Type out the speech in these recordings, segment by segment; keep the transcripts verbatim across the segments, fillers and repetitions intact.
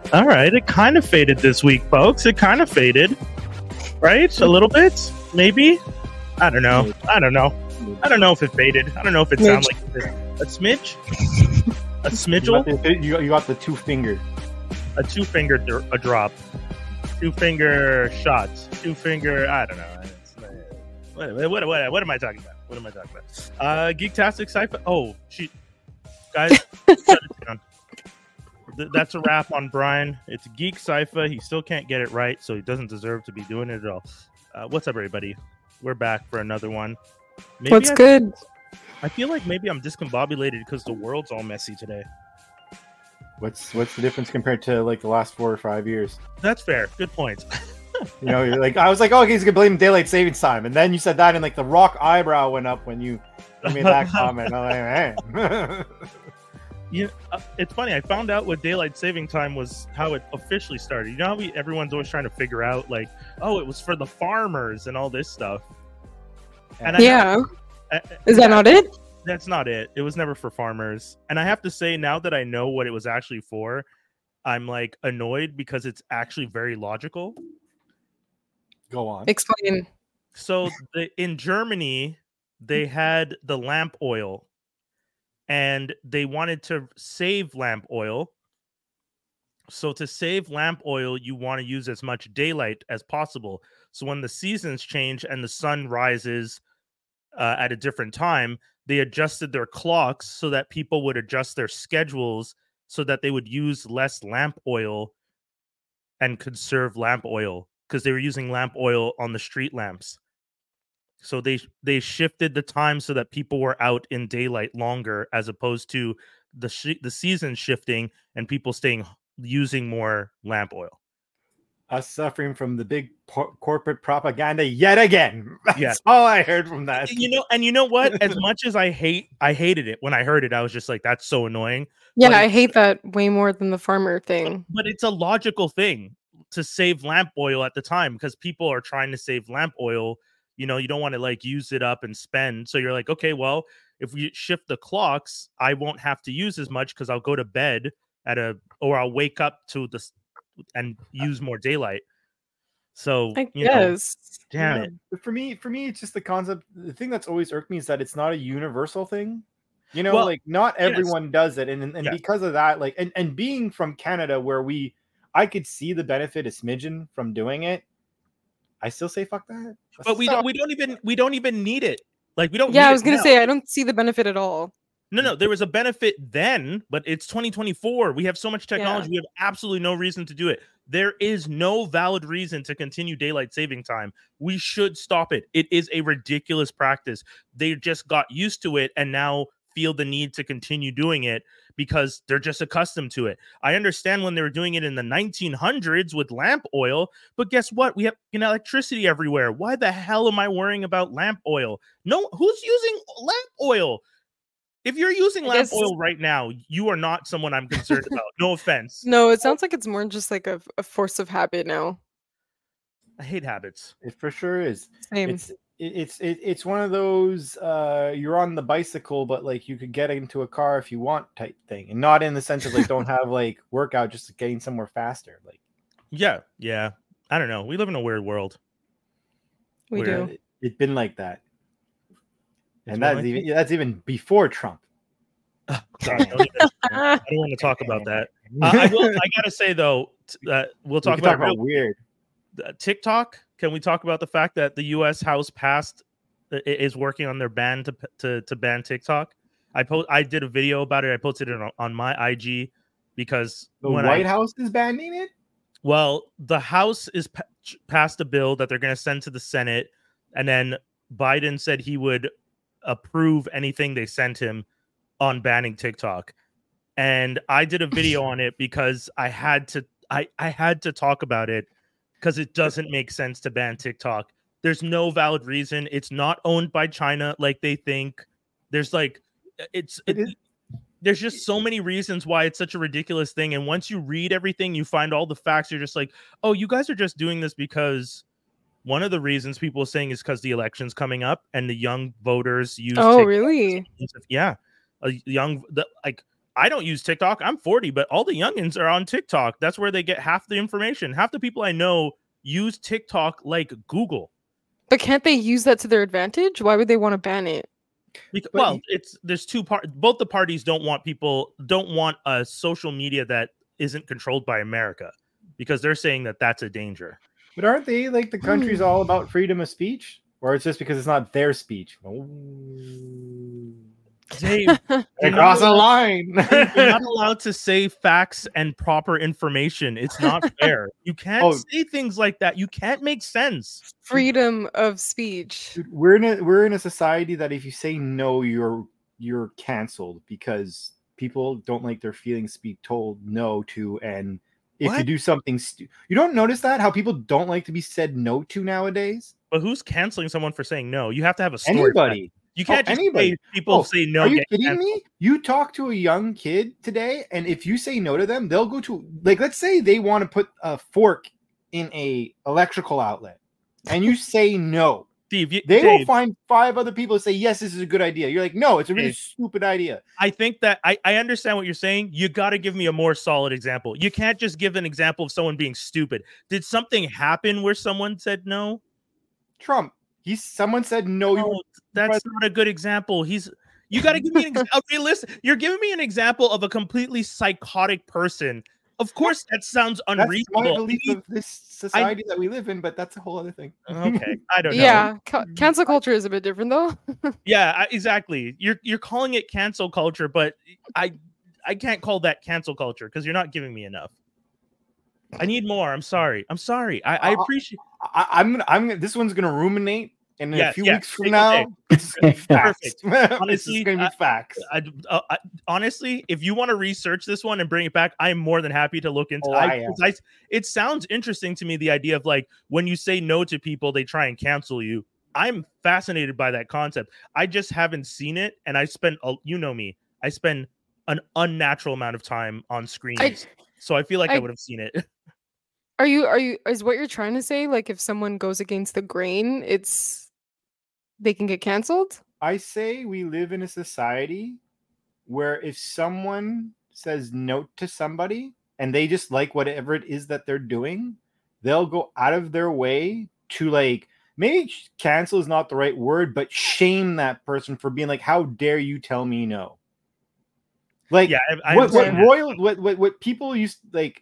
All right, it kind of faded this week, folks. It kind of faded, right? A little bit, maybe. I don't know. I don't know. I don't know if it faded. I don't know if it sounds like a smidge, a smidgel. You got the, you got, you got the two finger, a two finger a drop, two finger shots, two finger. I don't know. What, what, what, what am I talking about? What am I talking about? Uh, Geektastic Sci-Fi. Oh, she, guys, shut it down. That's a wrap on Brian. It's Geek Sci-Fi. He still can't get it right, so he doesn't deserve to be doing it at all. Uh, what's up, everybody? We're back for another one. Maybe What's I, good? I feel like maybe I'm discombobulated because the world's all messy today. What's what's the difference compared to like the last four or five years? That's fair. Good point. You know, you're like, I was like, oh, he's gonna blame daylight savings time, and then you said that, and like the Rock eyebrow went up when you made that comment. I'm like, man. Yeah, uh, it's funny. I found out what daylight saving time was, how it officially started. You know how we, everyone's always trying to figure out, like, oh, it was for the farmers and all this stuff. And yeah, I, I, is that yeah, not it? That's not it. It was never for farmers. And I have to say, now that I know what it was actually for, I'm like annoyed because it's actually very logical. Go on. Explain. So the, in Germany, they had the lamp oil. And they wanted to save lamp oil. So to save lamp oil, you want to use as much daylight as possible. So when the seasons change and the sun rises uh, at a different time, they adjusted their clocks so that people would adjust their schedules so that they would use less lamp oil and conserve lamp oil, because they were using lamp oil on the street lamps. So they they shifted the time so that people were out in daylight longer, as opposed to the sh- the season shifting and people staying using more lamp oil. Us suffering from the big po- corporate propaganda yet again. That's yeah. all I heard from that. You know, and you know what? As much as I hate, I hated it when I heard it. I was just like, "That's so annoying." Yeah, but I hate that way more than the farmer thing. But it's a logical thing to save lamp oil at the time, because people are trying to save lamp oil. You know, you don't want to like use it up and spend. So you're like, okay, well, if we shift the clocks, I won't have to use as much because I'll go to bed at a, or I'll wake up to this and use more daylight. So I you guess. know, damn yeah. it. But for me, for me, it's just the concept. The thing that's always irked me is that it's not a universal thing. You know, Well, like not everyone yes. does it, and and, and yes. because of that, like, and and being from Canada, where we, I could see the benefit a smidgen from doing it. I still say fuck that. But we so- don't we don't even we don't even need it. Like we don't Yeah, need I was it gonna now. say I don't see the benefit at all. No, no, there was a benefit then, but it's twenty twenty-four. We have so much technology. Yeah. We have absolutely no reason to do it. There is no valid reason to continue daylight saving time. We should stop it. It is a ridiculous practice. They just got used to it and now feel the need to continue doing it because they're just accustomed to it. I understand when they were doing it in the nineteen hundreds with lamp oil, but guess what? We have you know, electricity everywhere. Why the hell am I worrying about lamp oil? No, who's using lamp oil? If you're using I lamp guess- oil right now, you are not someone I'm concerned about. No offense. No, it sounds like it's more just like a, a force of habit now. I hate habits. It for sure is. Same. It's it, it's it, it's one of those uh you're on the bicycle, but like you could get into a car if you want type thing, and not in the sense of like don't have like workout, just getting somewhere faster. Like Yeah, yeah. I don't know. We live in a weird world. we where- do. it, it's been like that, It's and been that's like even that's even before Trump. God, don't even- I don't want to talk about that. Uh, I will. I gotta say though, t- uh, we'll We talk can about, talk about real- weird. uh, TikTok. Can we talk about the fact that the U S House passed uh, i- is working on their ban to to to ban TikTok? I post. I did a video about it. I posted it on, on my I G because The when White I, House is banning it. Well, the House is pa- passed a bill that they're going to send to the Senate, and then Biden said he would approve anything they sent him on banning TikTok. And I did a video on it because I had to I, I had to talk about it because it doesn't make sense to ban TikTok. There's no valid reason. It's not owned by China like they think. There's like it's It it, is- there's just so many reasons why it's such a ridiculous thing. And once you read everything, you find all the facts. You're just like, oh, you guys are just doing this because one of the reasons people are saying is because the election's coming up and the young voters use. Oh, TikTok. really? Yeah, a young the, like I don't use TikTok. I'm forty, but all the youngins are on TikTok. That's where they get half the information. Half the people I know use TikTok like Google. But can't they use that to their advantage? Why would they want to ban it? Because, But well, y- it's there's two parts. Both the parties don't want people don't want a social media that isn't controlled by America, because they're saying that that's a danger. But aren't they like the country's all about freedom of speech? Or it's just because it's not their speech? Oh. Dave, They you're cross not a allowed- line. you're not allowed to say facts and proper information. It's not fair. You can't Oh. say things like that. You can't make sense. Freedom of speech. Dude, we're in a we're in a society that if you say no, you're you're canceled because people don't like their feelings be told no to, and if you What? do something stu- you don't notice that how people don't like to be said no to nowadays. But who's canceling someone for saying no? You have to have a story. for that. Anybody. You can't Oh, just anybody. say people Oh, say no. Are you get kidding canceled. me? You talk to a young kid today, and if you say no to them, they'll go to like let's say they want to put a fork in a electrical outlet, and you say no. Steve, you, They Dave, will find five other people to say yes, this is a good idea. You're like, no, it's a really Dave. stupid idea. I think that I, I understand what you're saying. You got to give me a more solid example. You can't just give an example of someone being stupid. Did something happen where someone said no? Trump. He's someone said no. You No, were that's president. not a good example. He's you got to give me an example. Realistic. You're giving me an example of a completely psychotic person. Of course, that sounds That's my unreasonable. belief of this society that we live in, but that's a whole other thing. Okay, I don't know. Yeah, ca- cancel culture is a bit different though. Yeah, I, exactly. You're you're calling it cancel culture, but I I can't call that cancel culture because you're not giving me enough. I need more. I'm sorry. I'm sorry. I, I Uh, appreciate. I, I'm gonna, I'm gonna, this one's gonna ruminate, and in Yes, a few yes, weeks from take now, your it's just gonna be facts. Perfect. It's Honestly, just gonna be I- facts. I, uh, I, honestly, if you want to research this one and bring it back, I'm more than happy to look into. Oh, I, I am. 'cause I- it sounds interesting to me. The idea of like when you say no to people, they try and cancel you. I'm fascinated by that concept. I just haven't seen it, and I spend. a- You know me. I spend an unnatural amount of time on screens, so I feel like I, I- would have seen it. Are you are you is what you're trying to say like if someone goes against the grain, it's they can get canceled? I say we live in a society where if someone says no to somebody and they just like whatever it is that they're doing, they'll go out of their way to like maybe cancel is not the right word, but shame that person for being like, how dare you tell me no? Like Yeah, I, I what, what understand that. royal what, what what people used like.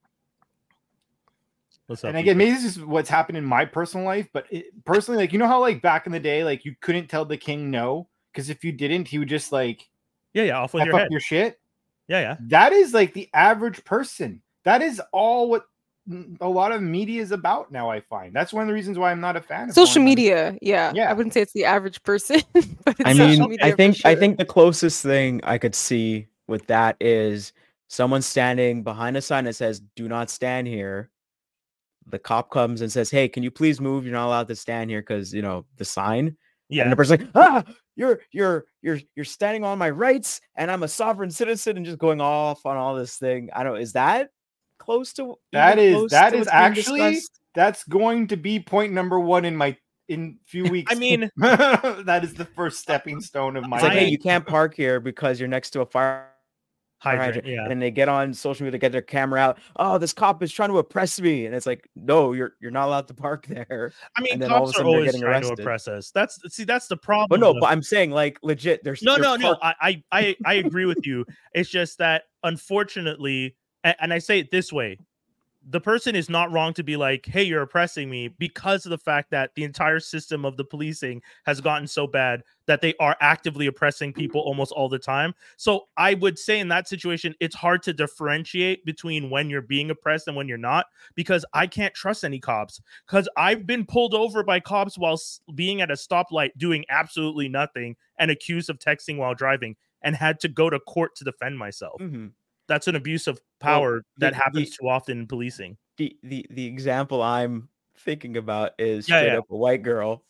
What's up, And again, Ethan? maybe this is what's happened in my personal life, but it, personally, like you know how like back in the day, like you couldn't tell the king no because if you didn't, he would just like yeah, yeah, off with F your up head. your shit. Yeah, yeah. That is like the average person. That is all what mm, a lot of media is about now. I find that's one of the reasons why I'm not a fan of Social foreign media, yeah. Yeah. I wouldn't say it's the average person, but it's I social mean, media I for think I sure. think the closest thing I could see with that is someone standing behind a sign that says "Do not stand here." The cop comes and says, "Hey, can you please move? You're not allowed to stand here because you know the sign." Yeah. And the person's like, "Ah, you're you're you're you're standing on my rights, and I'm a sovereign citizen," and just going off on all this thing. I don't. Is that close to That even is close that to is what's being actually discussed? that's going to be point number one in my in few weeks. I mean, that is the first stepping stone of my. It's like, hey, I- you can't park here because you're next to a fire hydrant. hydrant. Yeah. And then they get on social media, get their camera out. Oh, this cop is trying to oppress me. And it's like, no, you're you're not allowed to park there. I mean, and then all of a cops are sudden they're always getting trying arrested. to oppress us. That's see, that's the problem. But no, though. but I'm saying like legit, there's No, no, no. I, I, I, I agree with you. It's just that unfortunately, and, and I say it this way, the person is not wrong to be like, hey, you're oppressing me because of the fact that the entire system of the policing has gotten so bad that they are actively oppressing people almost all the time. So I would say in that situation, it's hard to differentiate between when you're being oppressed and when you're not, because I can't trust any cops because I've been pulled over by cops while s- being at a stoplight doing absolutely nothing and accused of texting while driving and had to go to court to defend myself. Mhm. That's an abuse of power Well, that the- happens the- too often in policing. the the the example I'm thinking about is Yeah, straight yeah. up a white girl.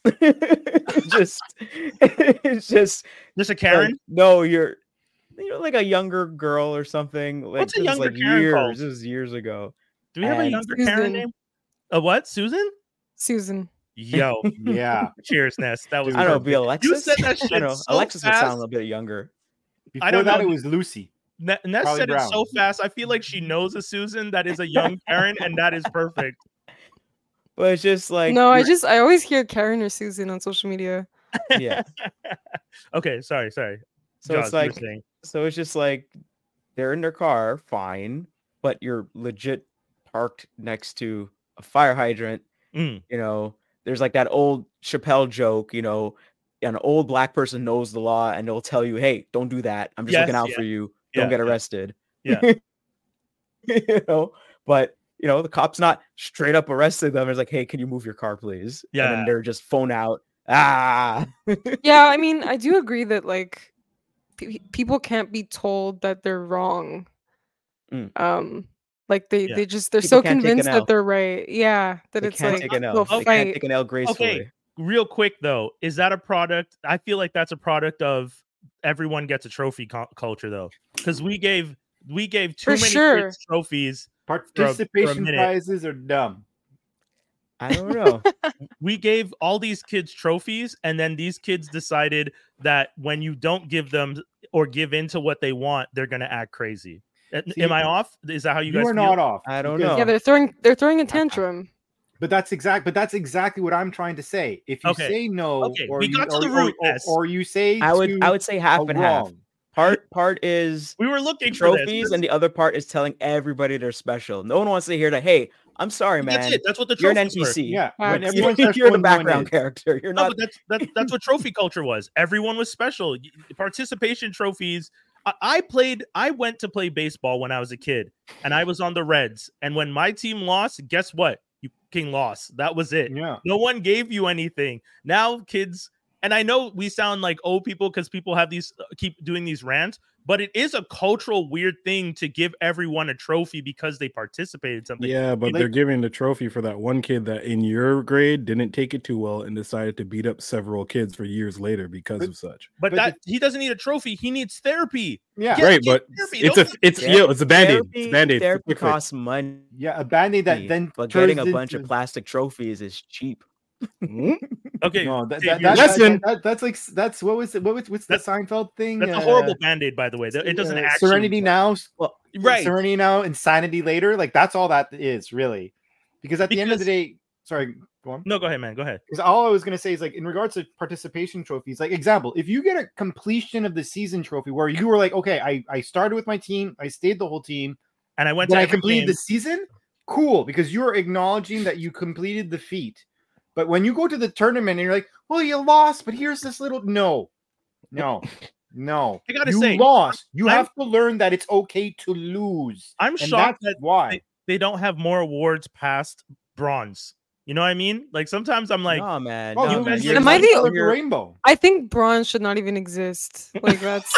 just it's just Just a Karen? like, no, you're you know like a younger girl or something. Like What's a this is, younger like Karen years. called? This is years ago. Do we have a and- younger Karen Susan. name? A what? Susan? Susan. Yo, Yeah. cheers, Ness. That was I don't know, perfect. be Alexis. You said that shit I don't know. so Alexis would sound a fast. little bit younger. Before don't that, know. it was Lucy. Ne- Ness Charlie said Brown. it so fast. I feel like she knows a Susan that is a young Karen, and that is perfect. But it's just like no, I you're- just I always hear Karen or Susan on social media. yeah. Okay, sorry, sorry. So Jaws, it's you were like saying. so it's just like they're in their car, fine, but you're legit parked next to a fire hydrant. Mm. You know, there's like that old Chappelle joke, you know, an old black person knows the law and they'll tell you, hey, don't do that. I'm just Yes, looking out yeah, for you. Don't yeah, get yeah. arrested. Yeah. You know, but you know, the cop's not straight up arresting them. It's like, hey, can you move your car, please? And Yeah. then they're just phone out. Ah. Yeah, I mean, I do agree that like pe- people can't be told that they're wrong. Mm. Um, like they Yeah. they just they're People so can't take an convinced L. that they're right. Yeah, that They it's can't like take an L. they'll They can't fight. take an L gracefully. Okay, real quick though, is that a product? I feel like that's a product of everyone gets a trophy co- culture though, because we gave we gave too For many sure. kids trophies. Participation minute. prizes are dumb. I don't know. We gave all these kids trophies, and then these kids decided that when you don't give them or give into what they want, they're gonna act crazy. A- See, Am I off? Is that how you, You, guys are feel? not off. I don't because- know. Yeah, they're throwing they're throwing a tantrum. But that's exact. But that's exactly what I'm trying to say. If you Okay. say no, Okay, or we you, got to or, the or- root, or, Ness. or you say I would to I would say half a and half. wrong. Part part is We were looking for this. trophies, and the other part is telling everybody they're special. No one wants to hear that. Hey, I'm sorry, man. That's it. That's what the You're an trophies N P C. were. Yeah, Facts. when You- everyone You're, starts you're the going, no one background is. character. You're No, not. but that's that's that's what trophy culture was. Everyone was special. Y- Participation trophies. I, I played. I went to play baseball when I was a kid, and I was on the Reds. And when my team lost, guess what? You fucking lost. That was it. Yeah. No one gave you anything. Now kids, and I know we sound like old people because people have these uh, keep doing these rants, but it is a cultural weird thing to give everyone a trophy because they participated in something. Yeah, but Like- they're giving the trophy for that one kid that in your grade didn't take it too well and decided to beat up several kids for years later because But- of such. But, But that he doesn't need a trophy. He needs therapy. Yeah. Yeah, Right, get but therapy. it's a Don't- it's Therapy- yo, it's a band-aid. It's Therapy, a band-aid. It's a therapy quick fix. costs money, Yeah, a band-aid that then but getting a turns bunch of into- plastic trophies is cheap. Mhm. Okay, No, that, Dave, that, you're- that, that, Lesson. that- that's like that's what was it? What was what's the That's- Seinfeld thing? that's a Uh, horrible band-aid, by the way. It doesn't uh, actually Serenity Now, Well, right. Serenity Now, Insanity later. Like that's all that is really, because at the end of the Because- day, sorry, go on. No, go ahead, man. Go ahead. Because all I was gonna say is like in regards to participation trophies, like example, if you get a completion of the season trophy where you were like, okay, I I started with my team, I stayed the whole team, And I went when to I every completed game. the season, cool, because you're acknowledging that you completed the feat. But when you go to the tournament and you're like, well, you lost, but here's this little no, no, no. I gotta you say, lost. You I'm- have to learn that it's okay to lose. I'm And shocked that's that why. they don't have more awards past bronze. You know what I mean? Like sometimes I'm like, no, man. Oh, no, you man. guys You're Am I not- the- color of the you're- rainbow. I think bronze should not even exist. Like that's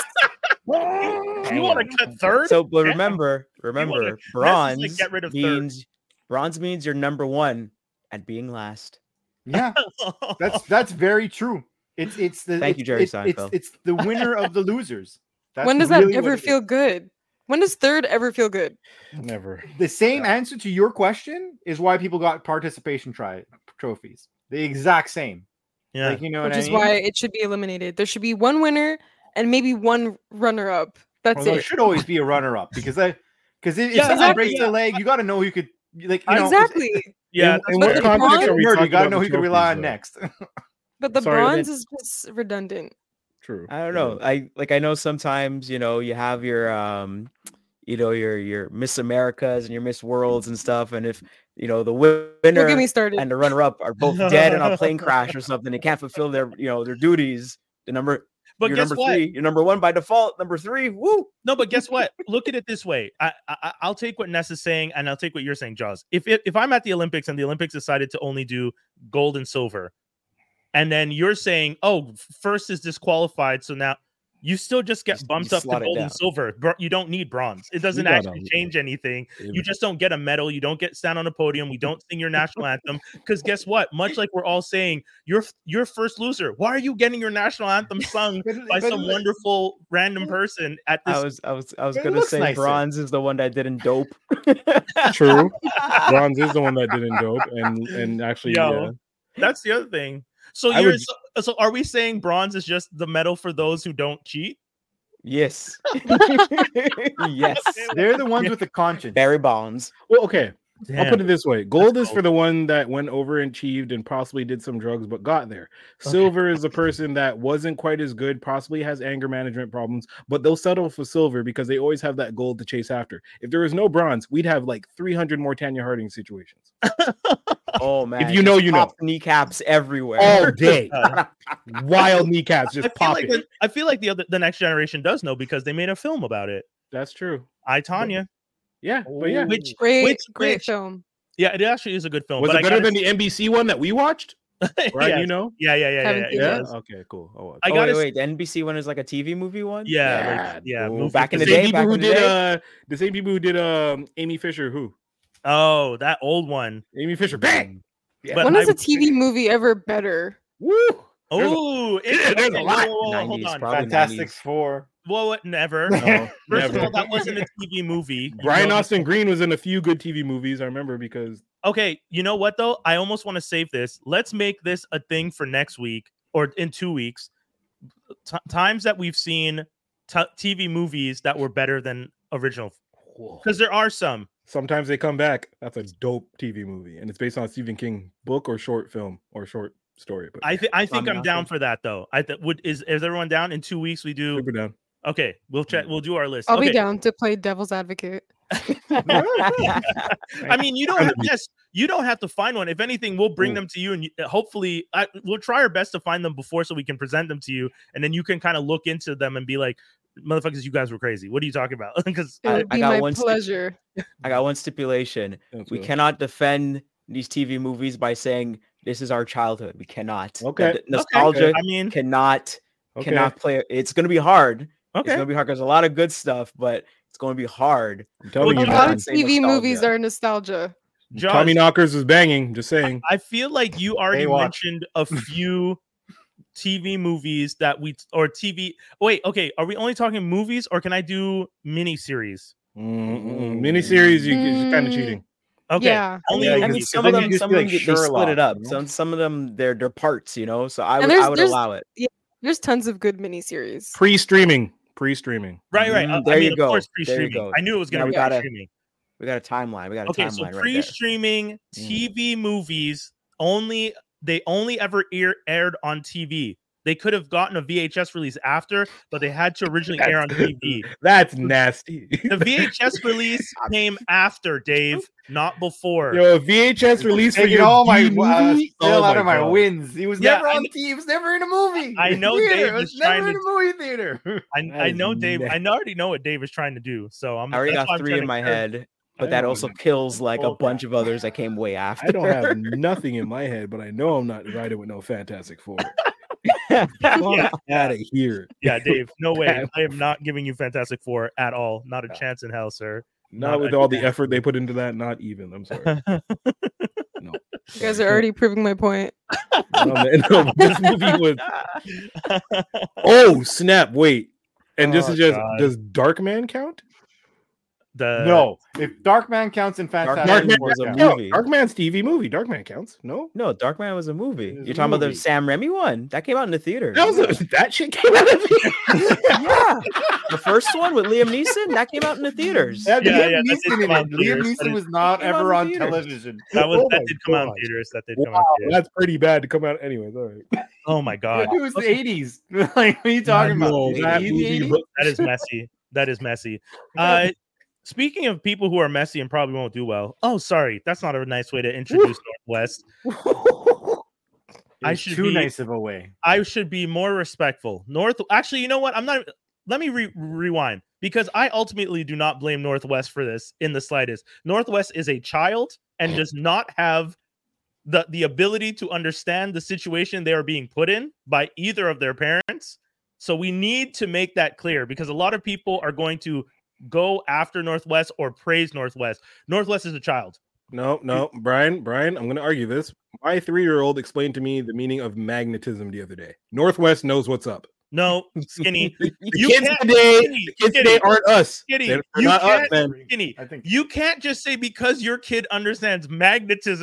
you want to cut third? So, but Yeah. remember, remember, Ness is like, bronze get rid of third. means bronze means you're number one at being last. Yeah, that's that's very true. It's it's the Thank it's, you, Jerry it's, it's, Seinfeld. it's the winner of the losers. That's when does really that what ever it is. feel good? When does third ever feel good? Never. The same answer to your question is why people got participation try trophies. The exact same. yeah. Like you know Which what is I mean? why it should be eliminated. There should be one winner and maybe one runner up. That's Well, there it. should always be a runner up because I because if Yeah, someone exactly. breaks their leg, you got to know who you could like you know, Exactly. yeah. In, in But what the context bronze- are we Nerd, talking you got to about know the who you could rely on trophies, next. But the Sorry, bronze that- is just redundant. True. I don't know. I like I know sometimes, you know, you have your um you know, your your Miss Americas and your Miss Worlds and stuff, and if you know the wi- Don't get winner me started. and the runner up are both dead in a plane crash or something, they can't fulfill their you know their duties. The number But you're guess number what? three, you're number one by default, number three, woo. No, but guess what? Look at it this way. I, I I'll take what Ness is saying, and I'll take what you're saying, Jaws. If it, if I'm at the Olympics and the Olympics decided to only do gold and silver, and then you're saying, oh, first is disqualified, so now you still just get You- bumped you up to slot it gold and down. silver. Br- You don't need bronze. It doesn't gotta- actually change anything. If- You just don't get a medal. You don't get stand on a podium. We don't sing your national anthem because guess what? Much like we're all saying, you're you're first loser. Why are you getting your national anthem sung But- by but some look- wonderful random person at this? I was I was I was But it gonna looks say nicer. bronze is the one that didn't dope. True. Bronze is the one that didn't dope, and and actually, Yo. yeah. That's the other thing. So I you're would- so, so are we saying bronze is just the medal for those who don't cheat? Yes. Yes. They're the ones with the conscience. Barry Bonds. Well, okay. I'll Damn. put it this way: gold is gold. for the one that went over and achieved and possibly did some drugs but got there. Silver is the person that wasn't quite as good, possibly has anger management problems, but they'll settle for silver because they always have that gold to chase after. If there was no bronze, we'd have like three hundred more Tanya Harding situations Oh man. you know, just you know. pop kneecaps everywhere. all day. Uh, Wild kneecaps I just feel popping. like the, I feel like the other the next generation does know because they made a film about it. That's true. I Tanya, Yeah, but yeah, which Great, which great which film. yeah, it actually is a good film. was but it I better gotta, than the N B C one that we watched? Right, yeah, you know. yeah, yeah, yeah, yeah, Haven't yeah, seen it Yeah. does. Okay. Cool. Oh, I oh, gotta wait, s- wait. The N B C one is like a T V movie one. Yeah, Yeah, like, yeah. Ooh, movie back in the the because- same day, people back who in the did day. uh the same people who did um Amy Fisher. Who? Oh, that old one. Amy Fisher. Bang. Yeah. But When is I- a T V movie ever better? Woo. There's a- Oh, Yeah, there's a lot. Whoa, whoa, whoa, hold nineties, on. probably. Fantastic nineties. Four. Whoa, what? Never. No, First of never. all, that wasn't a T V movie. You Brian know- Austin Green was in a few good T V movies. I remember because Okay, you know what though? I almost want to save this. Let's make this a thing for next week or in two weeks. T- times that we've seen t- T V movies that were better than original, because there are some. sometimes they come back. That's a dope T V movie, and it's based on a Stephen King book or short film or short story. But I think I think Tommy I'm down Knockers. for that though. I th- would is is everyone down? In two weeks we do. super down. Okay, we'll check. We'll do our list. I'll okay. be down to play devil's advocate. I mean, you don't have, yes, you don't have to find one. If anything, we'll bring Ooh. them to you, and you, hopefully, I, we'll try our best to find them before, so we can present them to you, and then you can kind of look into them and be like, "Motherfuckers, you guys were crazy. What are you talking about?" Because It I- would I be got my one sti- pleasure. I got one stipulation. That's We what- cannot defend these T V movies by saying this is our childhood. We cannot. The- Okay. the nostalgia I mean, cannot Okay. cannot play. It's gonna be hard. It's okay. gonna be hard because a lot of good stuff, but it's gonna be hard. I'm telling Well, you, A lot man. of say T V movies nostalgia. are nostalgia. Josh, Tommy Knockers is banging. Just saying. I feel like you already Baywatch. mentioned a few T V movies that we or T V. Wait, okay. Are we only talking movies, or can I do miniseries? Mm-mm. Miniseries, you you're kind of Mm. cheating. Okay, Yeah. only Yeah, I you mean, movies. can- some then of you them, just some be of like them, they split Sherlock, it up. you know? Some, some of them, they're they're parts, you know. So I And would, there's- I would there's- allow it. There's tons of good miniseries. Pre-streaming. Pre-streaming. Right, right. Mm, Uh, there I you mean, go. of course, There you pre-streaming. go. I knew it was Now going to we be gotta- pre-streaming. We got a timeline. We got a Okay, timeline so right there. pre-streaming T V movies only they only ever air, aired on T V. They could have gotten a V H S release after, but they had to originally air on T V. That's nasty. The V H S release came after, Dave, not before. Yo, a V H S release for Taking your all my D uh, movie? still Oh out my of my God. wins. He was Yeah, never I on kn- T V. He was never in a movie. I know Theater. Dave It was is trying never to- in a movie theater. I, That I is know Dave. na- I know- already know what Dave is trying to do. So I'm. I already that's got why I'm three trying in to my encourage- head, I but that don't also have- kills like a Okay. bunch of others that came way after. I don't have nothing in my head, but I know I'm not riding with no Fantastic Four. Yeah, Out of here. yeah, Dave. No way. I am not giving you Fantastic Four at all. Not a chance in hell, sir. Not Not with a all the chance. effort they put into that. Not even. I'm sorry. No. You guys are already proving my point. No, man, no, this movie was. Oh snap! Wait, and this Oh, is just. God. Does Darkman count? the No, if Darkman counts in Fantastic Darkman Four, was a counts. No, movie. Darkman's T V movie. Darkman counts. No, No, Darkman was a movie. It was You're a talking about the movie. Sam Raimi one that came out in the theater. that was a, that shit came out of me. yeah, the first one with Liam Neeson that came out in the theaters. That Yeah, Liam yeah, that did Neeson in come out it. in Liam theaters. That Neeson is- was not Came out ever in on theaters. television. that was Oh that my did come out in God. theaters. That did come Wow, out in theaters. that's pretty bad to come out. Anyways, all right. Oh my god, It was the eighties. Like, what are you talking about? No, The that eighties, movie eighties? hooked- that is messy. That is messy. Uh, speaking of people who are messy and probably won't do well. Oh, sorry, that's not a nice way to introduce Northwest. It I was should too be- nice of a way. I should be more respectful. North. Actually, you know what? I'm not. Let me re- rewind because I ultimately do not blame Northwest for this in the slightest. Northwest is a child and does not have the the ability to understand the situation they are being put in by either of their parents. So we need to make that clear because a lot of people are going to go after Northwest or praise Northwest. Northwest is a child. No, no, Brian, Brian, I'm going to argue this. My three-year-old explained to me the meaning of magnetism the other day. Northwest knows what's up. No, skinny. The You kids can't- today, Skinny, the kids Skinny, today aren't us. Skinny, They're, they're you not us, can't- man. Skinny. I think You can't just say because your kid understands magnetism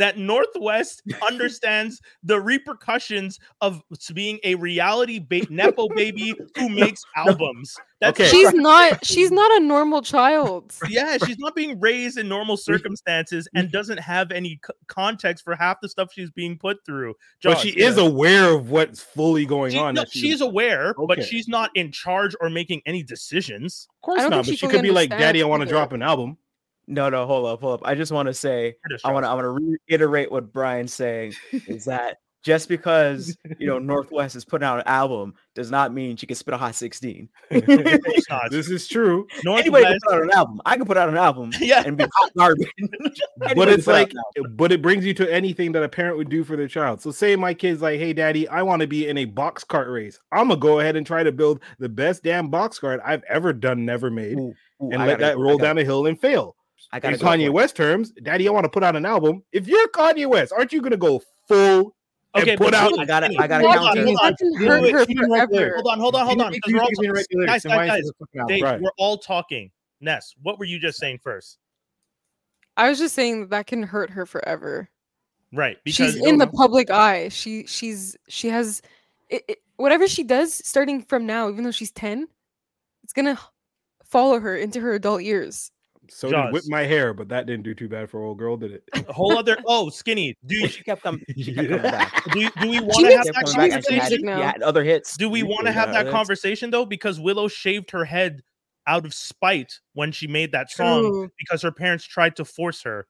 that Northwest understands the repercussions of being a reality ba- nepo baby who makes albums. That's Okay. She's not. She's not a normal child. Yeah, she's not being raised in normal circumstances and doesn't have any c- context for half the stuff she's being put through. But Josh, she yeah. is aware of what's fully going She- on. no, that she- she's aware, but Okay. she's not in charge or making any decisions. Of course I don't not, think but she she fully could be like, understands "Daddy, I want to either. drop an album." No, no, hold up, hold up. I just want to say, I want to, I want to reiterate what Brian's saying is that just because you know Northwest is putting out an album does not mean she can spit a hot sixteen. Of course not. This is true, Anybody can Northwest, put out an album. I can put out an album yeah, and be hot garbage. but Anybody it's can put out like, an album. but it brings you to anything that a parent would do for their child. So, say my kid's like, "Hey, Daddy, I want to be in a box cart race. I'm gonna go ahead and try to build the best damn box cart I've ever done, never made, Ooh, ooh, and I let gotta that go, I roll gotta- down a hill and fail." I In gotta go Kanye for it. West terms, Daddy, I want to put out an album. If you're Kanye West, aren't you gonna go full and Okay, put but out? wait, I gotta, Skinny, I gotta hold counter. on, hold on. That can Wait, hurt wait, her Cheating right there. forever. Hold on, hold on, hold on. If Because you we're all think you're right there, guys, then why guys, is guys. it a fucking album? Dave, Right. we're all talking. Ness, what were you just saying first? I was just saying that, that can hurt her forever. Right, because She's in the public eye. She she's she has it, it, whatever she does starting from now, even though she's ten, it's gonna follow her into her adult years. So did Jaws. whip my hair, but that didn't do too bad for old girl, did it? a whole other. Oh, Skinny, do you, She kept coming. She kept coming back. do, do we want She to have makes- that Kept coming back and she had, conversation? now. she had other hits. Do we You want to could have have that other hits. conversation though? Because Willow shaved her head out of spite when she made that song True. because her parents tried to force her.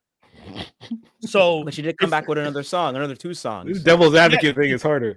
So But she did come if- back with another song, another two songs. This devil's advocate thing is harder.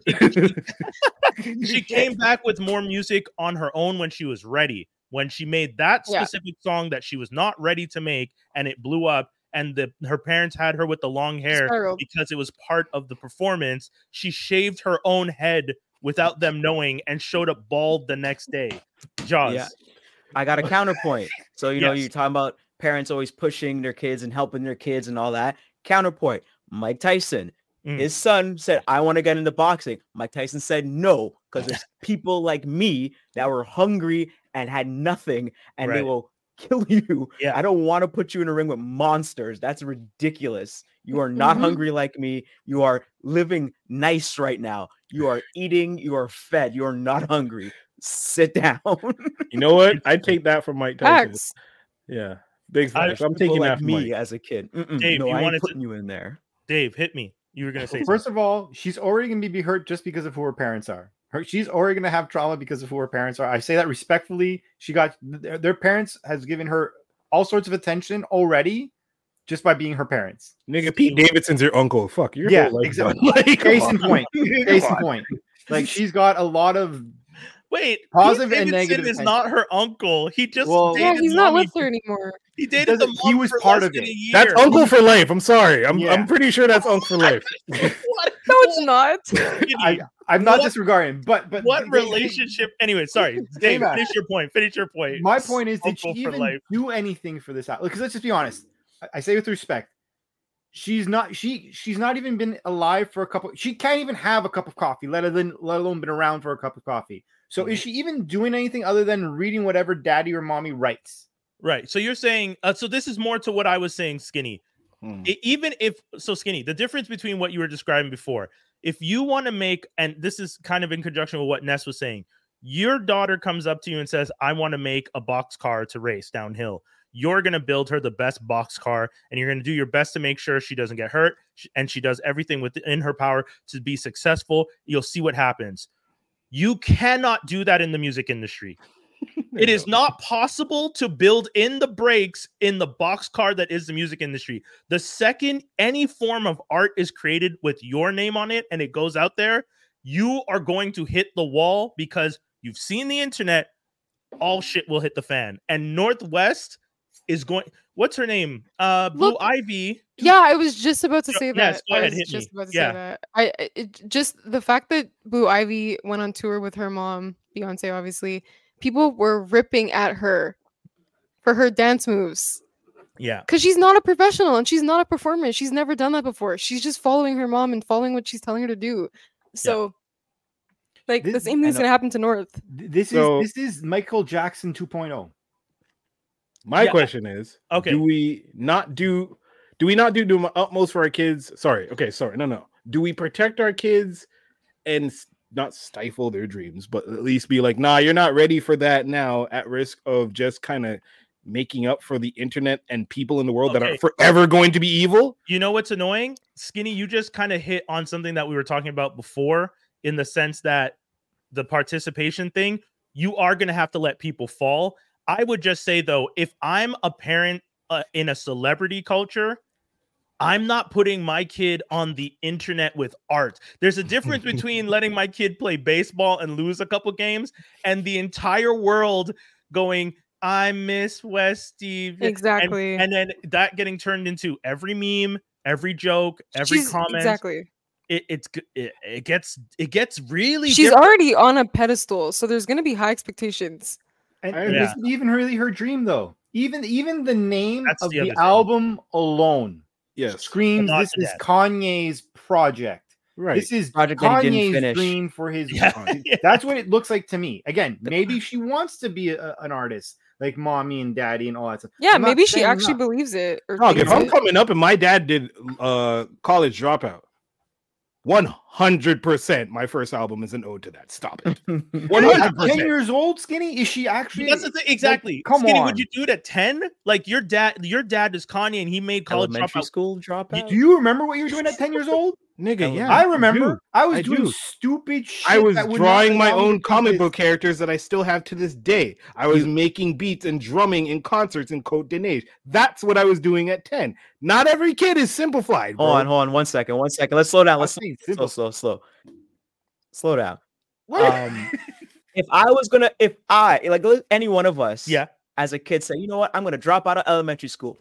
she came back with more music on her own when she was ready. When she made that Yeah. specific song that she was not ready to make and it blew up, and the her parents had her with the long hair Spiraled. because it was part of the performance, she shaved her own head without them knowing and showed up bald the next day. Jaws. Yeah. I got a counterpoint. So you know, Yes. you're talking about parents always pushing their kids and helping their kids and all that. Counterpoint: Mike Tyson. Mm. His son said, "I want to get into boxing." Mike Tyson said no because there's people like me that were hungry and had nothing, and they Right. will kill you. Yeah. I don't want to put you in a ring with monsters. That's ridiculous. You are not Mhm. hungry like me. You are living nice right now. You are eating. You are fed. You are not hungry. Sit down. You know what? I take that from Mike Tyson. Facts. Yeah, big I- facts. I'm People taking like that from me Mike. as a kid. Mm-mm, Dave, no, you I wanted ain't to- putting you in there. Dave, hit me. You were gonna say First something. of all, she's already going to be hurt just because of who her parents are. Her, she's already going to have trauma because of who her parents are. I say that respectfully. She got their, their parents has given her all sorts of attention already just by being her parents. Nigga, Pete Davidson's your uncle. Fuck, your Yeah, whole life exactly. done. Like, come Case in on. point. Case Come in on. point. Like she's got a lot of Wait, Positive Pete and Davidson negative is attention. not her uncle. He just Well- Yeah, dated he's not mommy with her anymore. He dated the doesn't- mom he was for part less of than it. a year. That's uncle for life. I'm sorry. I'm Yeah. I'm pretty sure that's uncle for life. What? No, it's not. I I'm not What- disregarding, but but What they- they- relationship? Anyway, sorry, Dave. back. Finish your point. Finish your point. My point is, did she Uncle for even life. do anything for this? Because let's just be honest. I, I say with respect, she's not. She she's not even been alive for a couple. She can't even have a cup of coffee, let alone let alone been around for a cup of coffee. So is she even doing anything other than reading whatever daddy or mommy writes? Right. So you're saying. Uh, so this is more to what I was saying, Skinny. Hmm. E- even if so, Skinny. The difference between what you were describing before. If you want to make, and this is kind of in conjunction with what Ness was saying, your daughter comes up to you and says, "I want to make a box car to race downhill." You're going to build her the best box car, and you're going to do your best to make sure she doesn't get hurt, sh- and she does everything within her power to be successful. You'll see what happens. You cannot do that in the music industry. It is not possible to build in the brakes in the box car that is the music industry. The second any form of art is created with your name on it and it goes out there, you are going to hit the wall because you've seen the internet. All shit will hit the fan. And Northwest is going. What's her name? Uh, Blue Look- Ivy. Yeah, I was just about to say that. Yes, go I ahead, was hit just me. about to Yeah. say that. I I- it, just the fact that Blue Ivy went on tour with her mom, Beyonce, obviously, people were ripping at her for her dance moves Yeah. because she's not a professional and she's not a performer. She's never done that before. She's just following her mom and following what she's telling her to do. So, like the This- same I thing's know- gonna happen to North. Th- This So- is this is Michael Jackson two point oh. My Yeah. question is, Okay. do we not do Do we not do do my utmost for our kids? Sorry. Okay. Sorry. No. No. Do we protect our kids and s- not stifle their dreams, but at least be like, nah, you're not ready for that now, at risk of just kind of making up for the internet and people in the world that Okay. are forever going to be evil? You know what's annoying? Skinny, you just kind of hit on something that we were talking about before, in the sense that the participation thing, you are going to have to let people fall. I would just say, though, if I'm a parent uh, in a celebrity culture, I'm not putting my kid on the internet with art. There's a difference between letting my kid play baseball and lose a couple games and the entire world going, I miss West Steve. Exactly. And, and then that getting turned into every meme, every joke, every She's- comment. Exactly. It, it's it, it gets it gets really She's different. already on a pedestal, so there's gonna be high expectations. And, I- and Yeah. this is even really her dream, though. Even even the name That's of the the, other thing. album alone Yes. screams Not this to is death. Kanye's project. Right. This is Project that he didn't Kanye's finish. dream for his. Yeah. Yeah. That's what it looks like to me. Again, maybe she wants to be a, an artist like mommy and daddy and all that stuff. Yeah, I'm not maybe she saying actually not. believes it. Or Dog, thinks if I'm it. coming up and my dad did uh college dropout, one hundred percent my first album is an ode to that. Stop it. one At hundred ten percent. years old, Skinny, is she actually? That's the thing, exactly. come Skinny, on. would you do it at ten? Like your dad, your dad is Kanye, and he made college Elementary dropout. school dropout. Do you remember what you were doing at ten years old? Nigga, yeah. I remember. do. I was I doing do. stupid shit. I was that would drawing not my allow me own to do comic this. book characters that I still have to this day. I was making beats and drumming in concerts in Côte d'Ivoire. That's what I was doing at ten. Not every kid is simplified, bro. Hold on, hold on, one second, one second. Let's slow down. I'm Let's saying slow, simple. slow, slow, slow down. What? Um, if I was gonna, if I like any one of us, Yeah. as a kid, say, you know what, I'm gonna drop out of elementary school.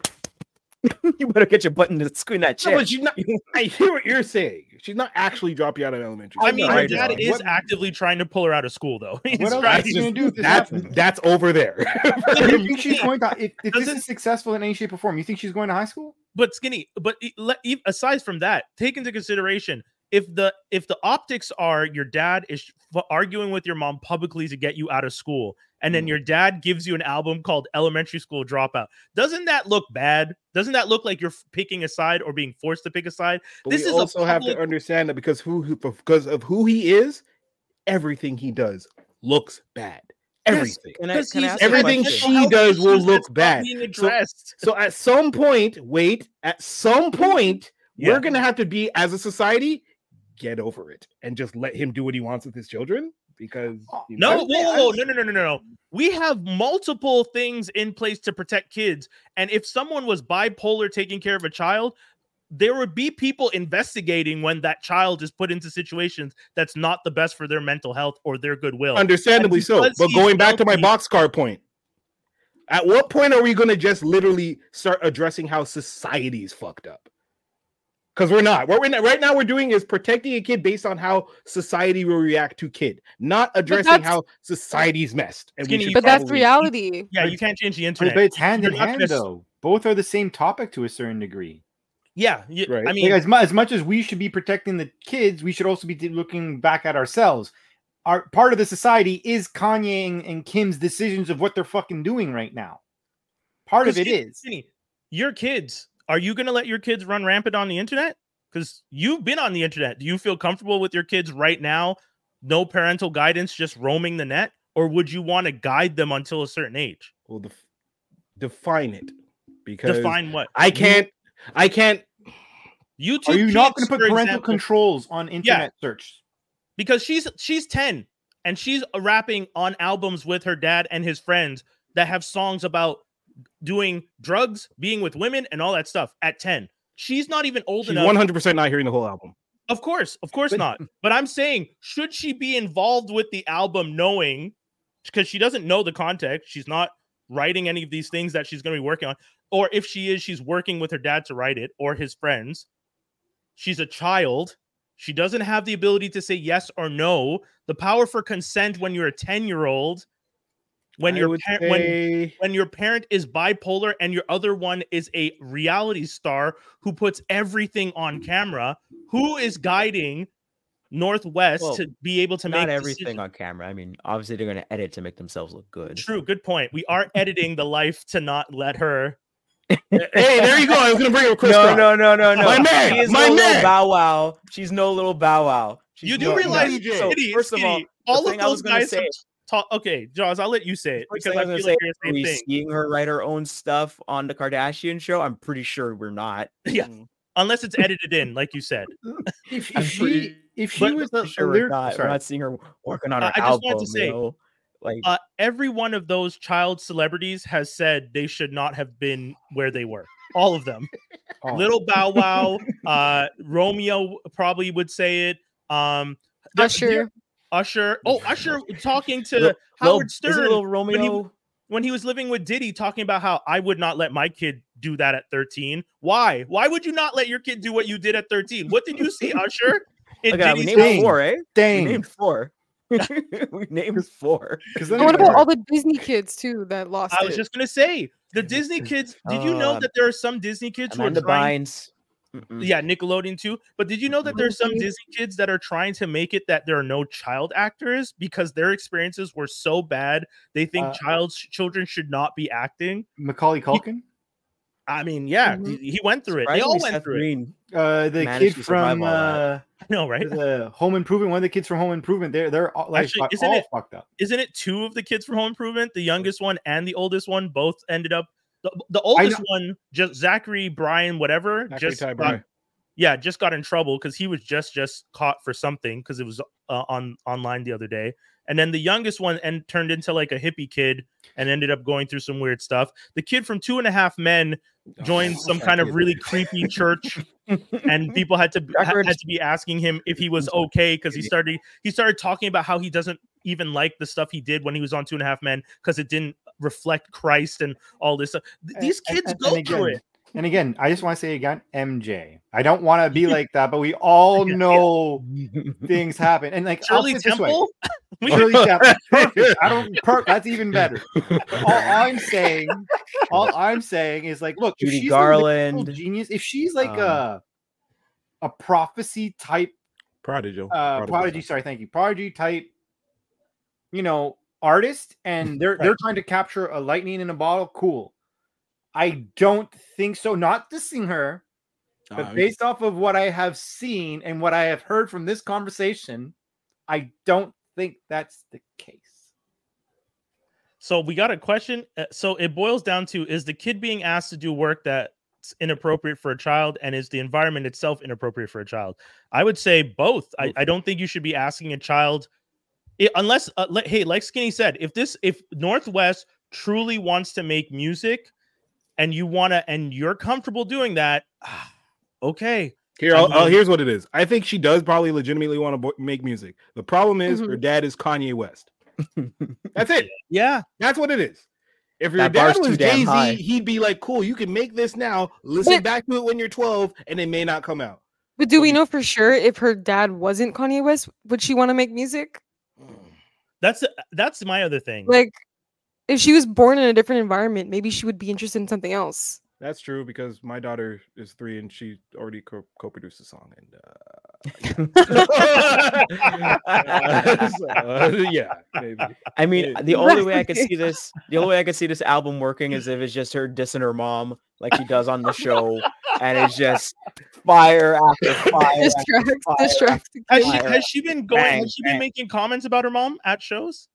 You better get your butt in the screen that No, chair. but she's not, I hear what you're saying. She's not actually dropping you out of elementary I school. mean, know, her I dad know. is What- actively trying to pull her out of school, though. He's What else trying- is he gonna do if this that's happens? that's over there. Do you think she's going to? If, if this Doesn't- is successful in any shape or form, you think she's going to high school? But Skinny, but e- le- e- aside from that, take into consideration if the if the optics are your dad is f- arguing with your mom publicly to get you out of school, and then Mm. your dad gives you an album called Elementary School Dropout, doesn't that look bad? Doesn't that look like you're f- picking a side or being forced to pick a side? But This we is a also have to public- understand that because who who- because of who he is, everything he does looks bad. Everything. Can I, Because can I he's- ask a everything mental question? she health does will issues look that's not bad. being So- addressed. So at some point, wait, at some point, Yeah. we're gonna have to be as a society, get over it and just let him do what he wants with his children because you No, know, whoa, whoa, whoa, no, no, no, no, no. We have multiple things in place to protect kids. And if someone was bipolar taking care of a child, there would be people investigating when that child is put into situations that's not the best for their mental health or their goodwill. understandably And so. because But he's going back to my wealthy- boxcar point, at what point are we gonna just literally start addressing how society's fucked up? Because we're not. What we're not, right now we're doing is protecting a kid based on how society will react to kid, not addressing that's- how society's messed. And we Skinny, should you But that's probably- reality. Yeah, you can't change the But, internet. but it's hand You're in not hand, gonna s- though. Both are the same topic to a certain degree. Yeah, you, Right. I mean, Like, as, mu- as much as we should be protecting the kids, we should also be t- looking back at ourselves. Our part of the society is Kanye and, and Kim's decisions of what they're fucking doing right now. Part of it Skinny, is. Skinny, your kids. Are you going to let your kids run rampant on the internet? Because you've been on the internet. Do you feel comfortable with your kids right now? No parental guidance, just roaming the net? Or would you want to guide them until a certain age? Well, def- define it because Define what? I can't. I can't. YouTube. Are you not going Kids, to put for parental example, controls on internet search? because she's she's ten and she's rapping on albums with her dad and his friends that have songs about doing drugs, being with women, and all that stuff at ten. She's not even old She's enough. one hundred percent not hearing the whole album. Of course, of course But- not. But I'm saying, should she be involved with the album knowing, because she doesn't know the context, she's not writing any of these things that she's going to be working on, or if she is, she's working with her dad to write it or his friends. She's a child. She doesn't have the ability to say yes or no. The power for consent when you're a ten-year-old, when I your would par- when say- when your parent is bipolar and your other one is a reality star who puts everything on camera, who is guiding Northwest Well, to be able to Not make everything decisions? on camera. I mean, obviously they're gonna edit to make themselves look good. True, good point. We are editing the life to not let her Hey, there you go. I was gonna bring up Chris No, Rock. no, no, no, no. My man, She is my no man. little Bow Wow. She's no little Bow Wow. She's You no- do realize, D J. So, Skitty, first of all, Skitty, all the of thing I was those gonna guys say- have talk. Okay, Jaws, I'll let you say it First because thing I I was feel gonna like say, you're are the we same thing. seeing her write her own stuff on the Kardashian show? I'm pretty sure we're not. Yeah. Unless it's edited in, like you said. If, I'm if she pretty- if she but- was a, Pretty a sure we're lyric, not. We're sorry, not seeing her working on Uh, her I just album. wanted to say, you know? Like Uh, every one of those child celebrities has said they should not have been where they were. All of them. oh, Little Bow Wow, uh, Romeo probably would say it. Um, there- Usher. there- Usher. Oh, Usher talking to Lil- Howard Lil- is it Stern little when he- Romeo. when he was living with Diddy, talking about how I would not let my kid do that at thirteen. Why? Why would you not let your kid do what you did at thirteen? What did you see, Usher? In Look at that, we Diddy's named Dang. four, eh? We dang. named four. we named four. Because And what about all the Disney kids too that lost I was it? just gonna say the Disney kids. Did you know Uh, that there are some Disney kids who are Amanda trying? Bynes. Mm-mm. Yeah, Nickelodeon too. But did you know that there's some Mhm. Disney kids that are trying to make it that there are no child actors because their experiences were so bad they think Uh, child children should not be acting? Macaulay Culkin, I mean, yeah, Mhm. he, he went through it. They all Surprisingly, went Seth through it. Green. uh, the managed kid to survive from all uh, I know, right? the Home Improvement. One of the kids from Home Improvement. They're they're all, like Actually, got isn't all it- fucked up. Isn't it two of the kids from Home Improvement? The youngest one and the oldest one both ended up. The, the oldest one, just Zachary Brian, whatever, Zachary just Ty got, Bryan. yeah, just got in trouble because he was just just caught for something because it was uh, on online the other day. And then the youngest one and turned into like a hippie kid and ended up going through some weird stuff. The kid from Two and a Half Men joined some that kind of kid. really creepy church, and people had to ha- Records. had to be asking him if he was okay because he started he started talking about how he doesn't even like the stuff he did when he was on Two and a Half Men because it didn't reflect Christ and all this stuff. Th- These And- kids and- go and through again, it. And again, I just want to say again, M J. I don't want to be like that, but we all Yeah, know things happen. And like I'll Shirley put it this way. Temple. We- Shirley Temple. Perfect. I don't per- that's even better. All I'm saying, all I'm saying is like, look, if Judy she's a lyrical Garland. genius, if she's like Um, a a prophecy type Prodigy. uh prodigy, sorry, thank you, prodigy type, you know, artist, and they're they're Right. trying to capture a lightning in a bottle, cool. I don't think so. Not dissing her, but Uh, based off of what I have seen and what I have heard from this conversation, I don't think that's the case. So we got a question. Uh, So it boils down to: is the kid being asked to do work that's inappropriate for a child, and is the environment itself inappropriate for a child? I would say both. I, I don't think you should be asking a child, i- unless, uh, le- hey, like Skinny said, if this, if Northwest truly wants to make music, and you want to, and you're comfortable doing that, okay. Here, I I'll, I'll- mean- here's what it is. I think she does probably legitimately want to bo- make music. The problem is her Mhm. dad is Kanye West. That's it. Yeah, That's what it is. If your That dad bar's too was damn Jay high. Z, he'd be like, "Cool, you can make this now. Listen But- back to it when you're twelve, and it may not come out." But do What we do you- know for sure if her dad wasn't Kanye West, would she want to make music? that's that's my other thing. Like, if she was born in a different environment, maybe she would be interested in something else. That's true because my daughter is three and she already co- co-produced a song, and uh, so, uh, yeah, maybe. I mean, Yeah. the only way I could Right. see this, the only way I could see this album working is if it's just her dissing her mom, like she does on the show, and it's just fire after fire. Distracts, fire. distracts the Has kid. she Fire. has she been going? Bang, has she been bang. making comments about her mom at shows?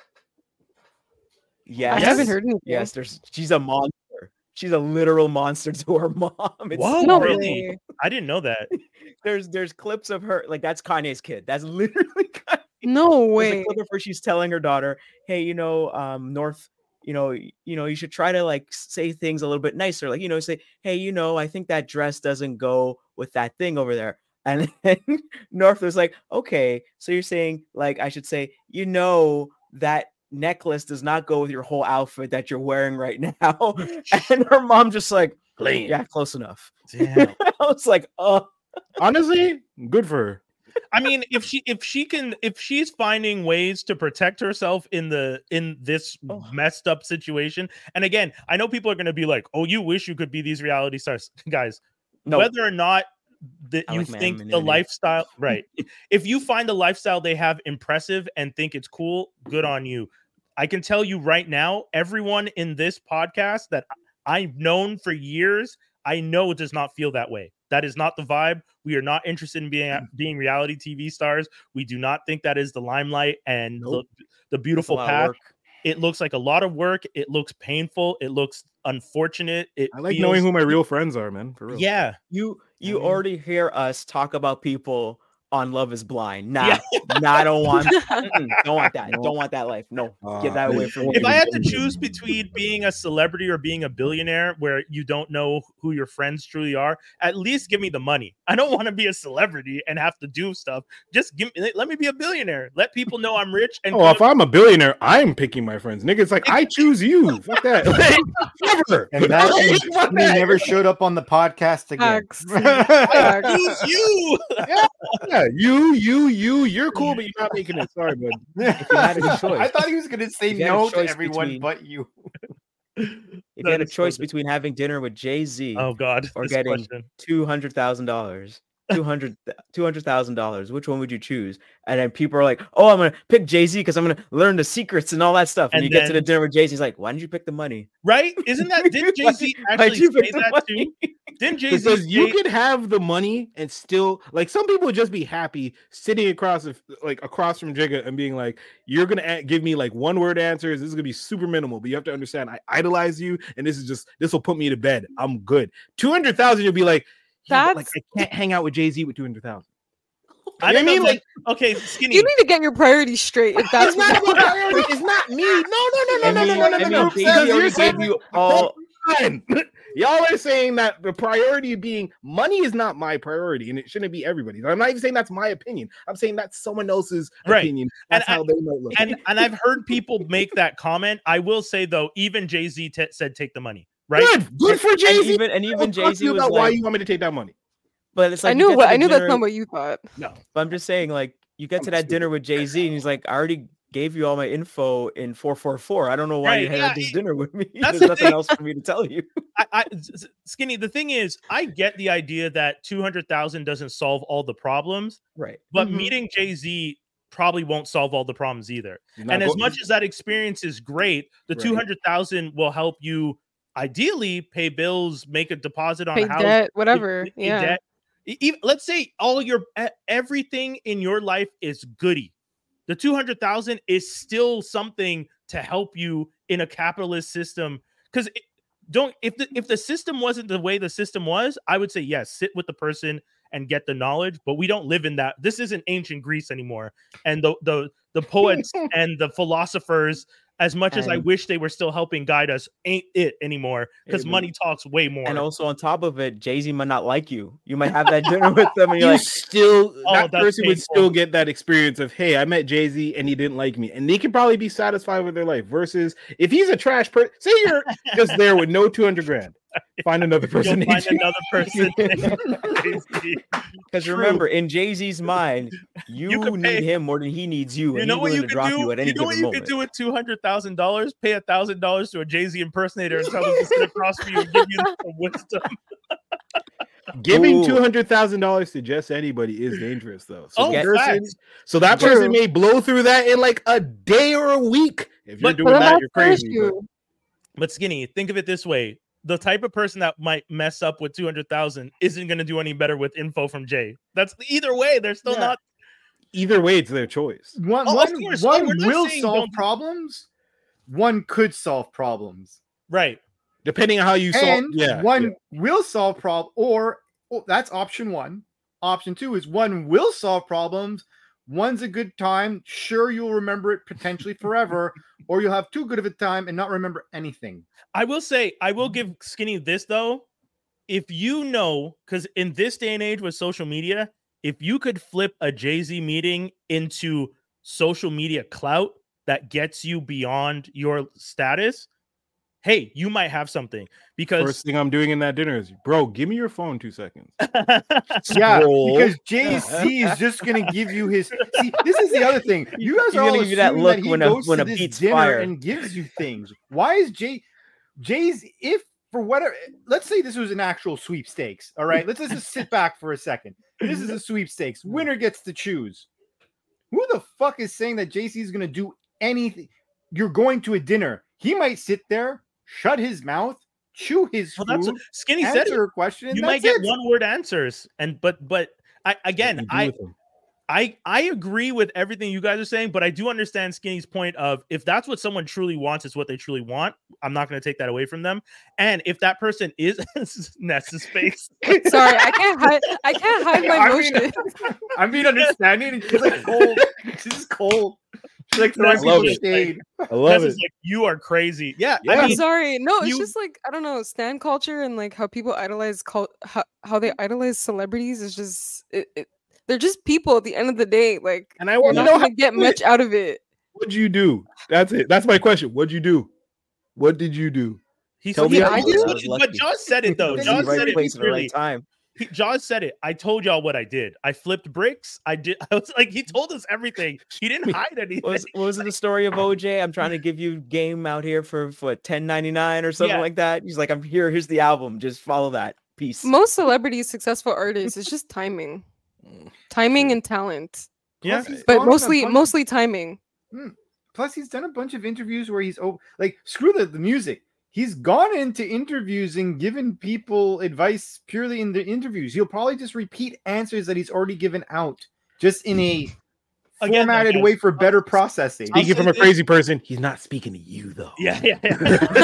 Yes, I haven't heard anything. Yes, there's. She's a monster. She's a literal monster to her mom. It's Whoa, No really? way. I didn't know that. There's there's clips of her like that's Kanye's kid. That's literally Kanye. No There's a way. clip of her. She's telling her daughter, "Hey, you know, um, North, you know, y- you know, you should try to like say things a little bit nicer. Like, you know, say, hey, you know, I think that dress doesn't go with that thing over there." And then North was like, "Okay, so you're saying like I should say, you know, that necklace does not go with your whole outfit that you're wearing right now." And her mom just like, Clean. yeah, close enough. Damn. I was like, oh. Honestly, good for her. I mean, if she if she can if she's finding ways to protect herself in the in this Oh. messed up situation, and again, I know people are going to be like, "Oh, you wish you could be these reality stars, guys." No, Whether or not that I you like my think the anonymity. lifestyle, right? If you find the lifestyle they have impressive and think it's cool, good on you. I can tell you right now, everyone in this podcast that I've known for years. I know it does not feel that way. That is not the vibe. We are not interested in being being reality T V stars. We do not think that is the limelight and Nope. the, the beautiful It's a lot of path. work. It looks like a lot of work. It looks painful. It looks unfortunate. It I like feels, knowing who my real friends are, man. For real. Yeah. You you I mean- already hear us talk about people on Love Is Blind. Nah, Yeah. nah, I don't want, mm-mm, don't want that. Don't want that life. No, get that Uh, away from me. If I had to choose between being a celebrity or being a billionaire where you don't know who your friends truly are, at least give me the money. I don't want to be a celebrity and have to do stuff. Just give me, let me be a billionaire. Let people know I'm rich. And Oh, if I'm a billionaire, I'm picking my friends. Nigga, it's like I choose you. Fuck that. Like, never. And that Like, he fuck that. never showed up on the podcast again. Facts. I choose you. Yeah, you, you, you, you're cool, but you're not making it. Sorry, bud. If you had a choice. I thought he was gonna say If you had a no to choice everyone between- but you. If That you had a is so choice good. between having dinner with Jay-Z Oh God, or this getting question. two hundred thousand dollars, two hundred two hundred thousand dollars, which one would you choose? And then people are like, "Oh, I'm gonna pick Jay-Z because I'm gonna learn the secrets and all that stuff." And, And you get to the then- dinner with Jay-Z, he's like, "Why didn't you pick the money?" Right? Isn't that did Jay Z Why'd actually you say pick the that money? too? Didn't Jay Z Because you say? could have the money and still like some people would just be happy sitting across of like across from Jigga and being like, "You're gonna a- give me like one word answers. This is gonna be super minimal, but you have to understand I idolize you, and this is just this will put me to bed. I'm good. Two hundred thousand, you'll be like, yeah, but, like That's- I can't hang out with Jay Z with two hundred thousand. I You don't know what I know. mean? Like, okay, skinny. You need to get your priorities straight. If that's It's not what- about priority. It's not me. No, no, no, no, I no, no, mean, no, no, I no, mean, no. Jay-Z Because already you're gave saying you all. Fine. Y'all are saying that the priority being money is not my priority, and it shouldn't be everybody's. I'm not even saying that's my opinion. I'm saying that's someone else's Right. opinion. And That's how they might look. and and I've heard people make that comment. I will say though, even Jay Z t- said take the money. Right? Good, good for Jay And Z. even and even Jay-Z was about why like, you want me to take that money. but it's like I you knew get what to I the knew that's dinner- not what you thought. No, But I'm just saying, like, you get I'm to that stupid. dinner with Jay-Z, and he's like, I already gave you all my info in four four four. I don't know why Right, you're having yeah, this it- dinner with me. that's There's the nothing thing. else for me to tell you. I, I s- s- skinny. The thing is, I get the idea that two hundred thousand doesn't solve all the problems, Right. but Mhm. meeting Jay Z probably won't solve all the problems either. He's not And as go- much as that experience is great, the Right. two hundred thousand will help you ideally pay bills, make a deposit on Pay a house, debt, pay- whatever. pay Yeah. debt. E- even- let's say all your e- everything in your life is goody. The two hundred thousand is still something to help you in a capitalist system. Because don't if the if the system wasn't the way the system was, I would say yes, sit with the person and get the knowledge. But we don't live in that. This isn't ancient Greece anymore. And the the the poets and the philosophers, as much as I And- wish they were still helping guide us, ain't it anymore. Because Hey, but- money talks way more. And also on top of it, Jay-Z might not like you. You might have that dinner with them, and you you're like, still Oh, that that's person would painful. still get that experience of hey, I met Jay Z and he didn't like me, and they can probably be satisfied with their life. Versus if he's a trash person, say you're just there with no two hundred grand, find another person. You'll find named another person. Jay-Z. because True. remember, in Jay-Z's mind, you, could need pay- him more than he needs you, You and know he's what willing you to could drop do? you at any You know what given you moment. could do with two hundred thousand dollars? Pay a thousand dollars to a Jay Z impersonator and tell them to sit across from you and give you some wisdom. Giving Ooh. two hundred thousand dollars to just anybody is dangerous, though. So, Oh, the person, facts. so that True. person may blow through that in like a day or a week. If you're But- doing But then that, that's you're the crazy. but- issue. But Skinny, think of it this way: the type of person that might mess up with two hundred thousand isn't going to do any better with info from Jay. That's either way. They're still Yeah. not. Either way, it's their choice. One, Oh, of one, course. Oh, one we're not will saying solve don't- problems. One could solve problems. Right. Depending on how you solve, And yeah, one yeah. will solve problem, or oh, that's option one. Option two is one will solve problems. One's a good time. Sure, you'll remember it potentially forever, or you'll have too good of a time and not remember anything. I will say, I will give Skinny this though. If you know, because in this day and age with social media, if you could flip a Jay Z meeting into social media clout that gets you beyond your status, hey, you might have something. Because First thing I'm doing in that dinner is, bro, give me your phone two seconds. Yeah, Scroll. because Jay Z is just gonna give you his. See, this is the other thing. You guys He's are all gonna give you that assuming look that he when a- goes when to a this beat's dinner fire. and gives you things. Why is Jay Jay's if for whatever? Let's say this was an actual sweepstakes. All right, let's just sit back for a second. This is a sweepstakes. Winner gets to choose. Who the fuck is saying that Jay Z is gonna do anything? You're going to a dinner. He might sit there, shut his mouth, chew his Well, food, that's what Skinny said. answer It. her question, and You that's might get it. one word answers, and but but I What again you do I with them? I I agree with everything you guys are saying, but I do understand Skinny's point of if that's what someone truly wants, it's what they truly want. I'm not going to take that away from them. And if that person is Ness's face, Sorry, I can't hide. I can't hide my I mean, emotions. I'm being understanding, and she's like cold. She's just cold. She's like throwing Ness love people it. shade. I love Ness it. is like, you are crazy. Yeah, Yeah. I I'm mean, sorry. No, it's you- just like I don't know, stan culture and like how people idolize cult, how, how they idolize celebrities is just it, it, they're just people at the end of the day. Like, And I you're want to not know how gonna get you do it. much out of it. What'd you do? That's it. That's my question. What'd you do? What did you do? he Tell said, me yeah, how but- you do? I was but lucky. Jaws said it I though. was in the Jaws right said it place at the clearly. right time. He, Jaws said it. I told y'all what I did. I flipped bricks. I did. I was like, he told us everything. He didn't hide anything. What was, what was it the story of O J? I'm trying to give you game out here for for ten ninety-nine or something Yeah. like that. He's like, I'm here. Here's the album. Just follow that. Peace. Most celebrities, successful artists, it's just timing, timing and talent, Yeah. Plus, he's but gone on a mostly bunch- mostly timing. Plus, he's done a bunch of interviews where he's oh, like screw the, the music. He's gone into interviews and given people advice purely in the interviews. He'll probably just repeat answers that he's already given out, just in a Again, formatted guys, way for better processing. I'll Speaking say from a this- crazy person, he's not speaking to you though. Yeah, yeah, yeah.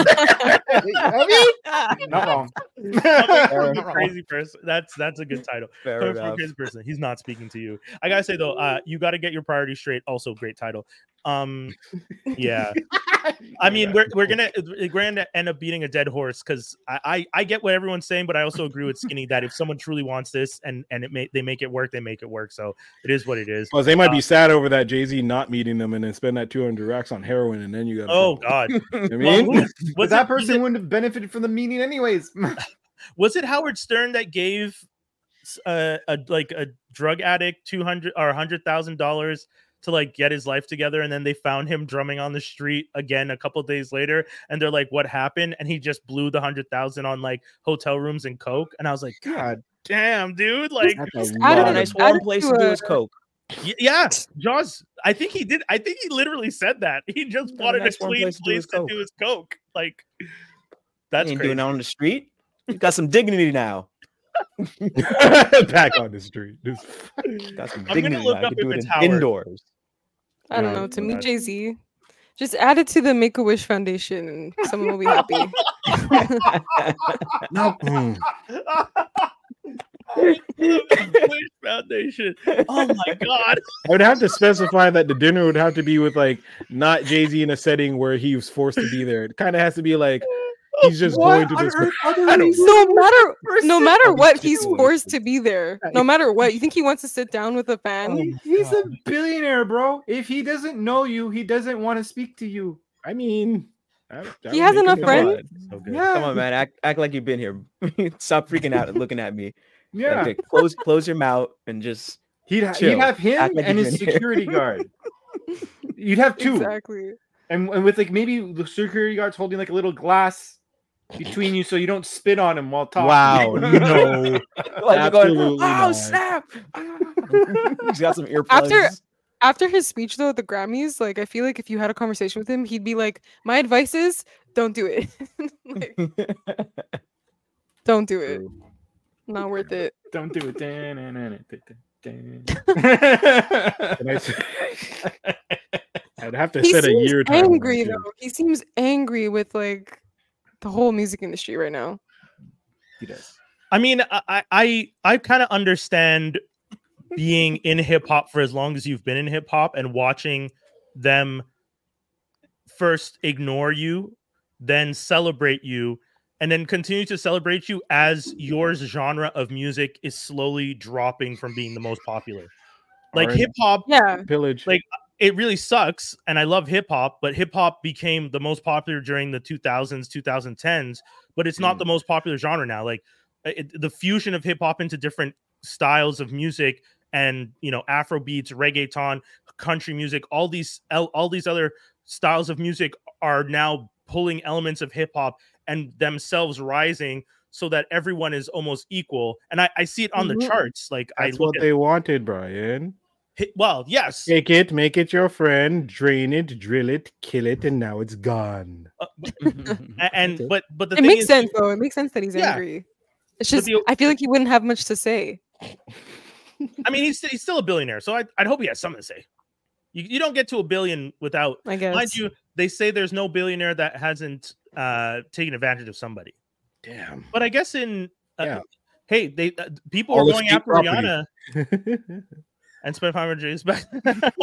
I mean, not wrong. Coming from Fair a enough. crazy person. That's that's a good title. Fair Coming from a enough. crazy person. He's not speaking to you. I gotta say though, uh, you got to get your priorities straight. Also, great title. Um, yeah. I mean, we're we're gonna we're gonna end up beating a dead horse because I, I I get what everyone's saying, but I also agree with Skinny that if someone truly wants this and and it may they make it work, they make it work. So it is what it is. Plus, they might be Uh, sad over that Jay-Z not meeting them and then spend that two hundred racks on heroin, and then you got. Oh God. I Well, mean, who- But was that it, was person it- wouldn't have benefited from the meeting anyways. was it Howard Stern that gave uh, a like a drug addict two hundred or a hundred thousand dollars to like get his life together, and then they found him drumming on the street again a couple days later, and they're like, "What happened?" And he just blew the hundred thousand on like hotel rooms and coke, and I was like, "God damn, dude!" Like, that's Just a add What it- a lot. nice add warm it place to to do a- his coke. y- yeah, Jaws. I think he did. I think he literally said that. He just Got a wanted nice a warm clean place to do his place to coke. do his coke. Like, He that's ain't crazy. doing it on the street. He's got some dignity now. Back on the street. Just- Got some I'm dignity gonna look now. up He can do if it it's in- Howard. indoors. I don't Yeah, know. To me, that's- Jay Z, just add it to the Make a Wish Foundation, and someone will be happy. no. Mm. Wish Foundation. Oh my God. I would have to specify that the dinner would have to be with like not Jay-Z in a setting where he was forced to be there. It kind of has to be like he's just going to this. I don't know. no matter no matter Or what, he's situation. forced to be there. No matter what, you think he wants to sit down with a fan? He- He's a billionaire, bro. If he doesn't know you, he doesn't want to speak to you. I mean, that- that He would has make enough it friends. odd. So good. Yeah, Come on, man. Act, act like you've been here. Stop freaking out and looking at me. yeah. Okay, close close your mouth and just He'd, ha- Chill. he'd have him Act like and you've his been here. security guard. You'd have two, Exactly. and, and with like maybe the security guards holding like a little glass between you so you don't spit on him while talking. Wow, no. like you're going, Absolutely oh not. snap. He's got some earplugs. After- After his speech, though, at the Grammys, like I feel like if you had a conversation with him, he'd be like, "My advice is don't do it. Like, don't do it. True. Not worth it." Don't do it. Dan-na-na-na, dan-dan. And I s- I'd have to He set a seems year time. angry though. He seems angry with like the whole music industry right now. He does. I mean, I I I kind of understand being in hip hop for as long as you've been in hip hop and watching them first ignore you, then celebrate you, and then continue to celebrate you as your genre of music is slowly dropping from being the most popular. Like Alright. hip hop, Yeah. Pillage. Like, it really sucks, and I love hip hop, but hip hop became the most popular during the two thousands, twenty tens, but it's not Mm. the most popular genre now. Like it, the fusion of hip hop into different styles of music and, you know, Afro beats, reggaeton, country music, all these all these other styles of music are now pulling elements of hip hop and themselves rising so that everyone is almost equal. And I, I see it on Mhm. the charts. Like That's I look what at they wanted, Brian. Hi- Well, yes. Take it, make it your friend, drain it, drill it, kill it, and now it's gone. Uh, a- and That's it. but but the It thing makes is, sense though. It makes sense that he's Yeah. angry. It's But just the- I feel like he wouldn't have much to say. I mean, he's he's still a billionaire, so I I'd hope he has something to say. You you don't get to a billion without. I guess. Mind you, they say there's no billionaire that hasn't uh taken advantage of somebody. Damn. But I guess in uh, Yeah. hey, they uh, people All are the going state after property. Rihanna and spent five hundred days back.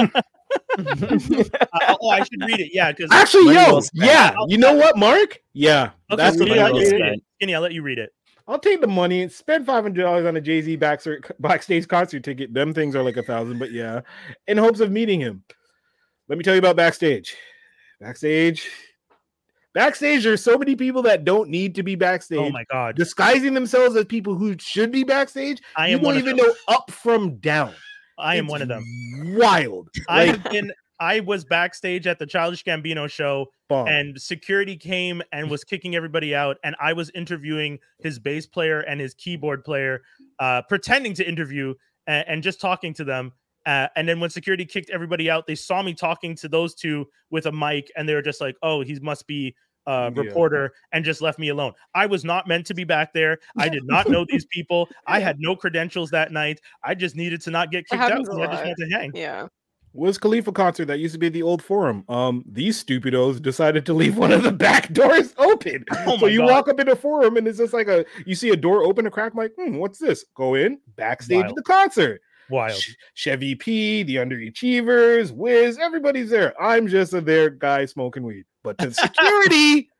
Uh, oh, I should read it. Yeah, because Actually, Money yo, well spent. yeah. I'll- You know what, Mark? Yeah, okay, that's Skinny, what I'll I let money you did. well read it. spent. Skinny, I'll let you read it. I'll take the money, spend five hundred dollars on a Jay Z backstage backstage concert ticket. Them things are like a thousand, but yeah, in hopes of meeting him. Let me tell you about backstage. Backstage, backstage. There's so many people that don't need to be backstage, Oh my god, disguising themselves as people who should be backstage. I You am don't one of even them. know up from down. I am It's one of them. Wild. I Like, have been. I was backstage at the Childish Gambino show, bomb. and security came and was kicking everybody out, and I was interviewing his bass player and his keyboard player, uh, pretending to interview and, and just talking to them. Uh, and then when security kicked everybody out, they saw me talking to those two with a mic, and they were just like, "Oh, he must be a Yeah. reporter," and just left me alone. I was not meant to be back there. I did not know these people. I had no credentials that night. I just needed to not get kicked out. happens a And I just lot. wanted to hang. Yeah. Wiz Khalifa concert that used to be the old Forum. Um, these stupidos decided to leave one of the back doors open. Oh so my you God. walk up in a Forum and it's just like a you see a door open, a crack. I'm like, hmm, what's this? Go in backstage Wild. of the concert. Wild. Ch- Chevy P, the Underachievers, Wiz, everybody's there. I'm just a there guy smoking weed. But to security,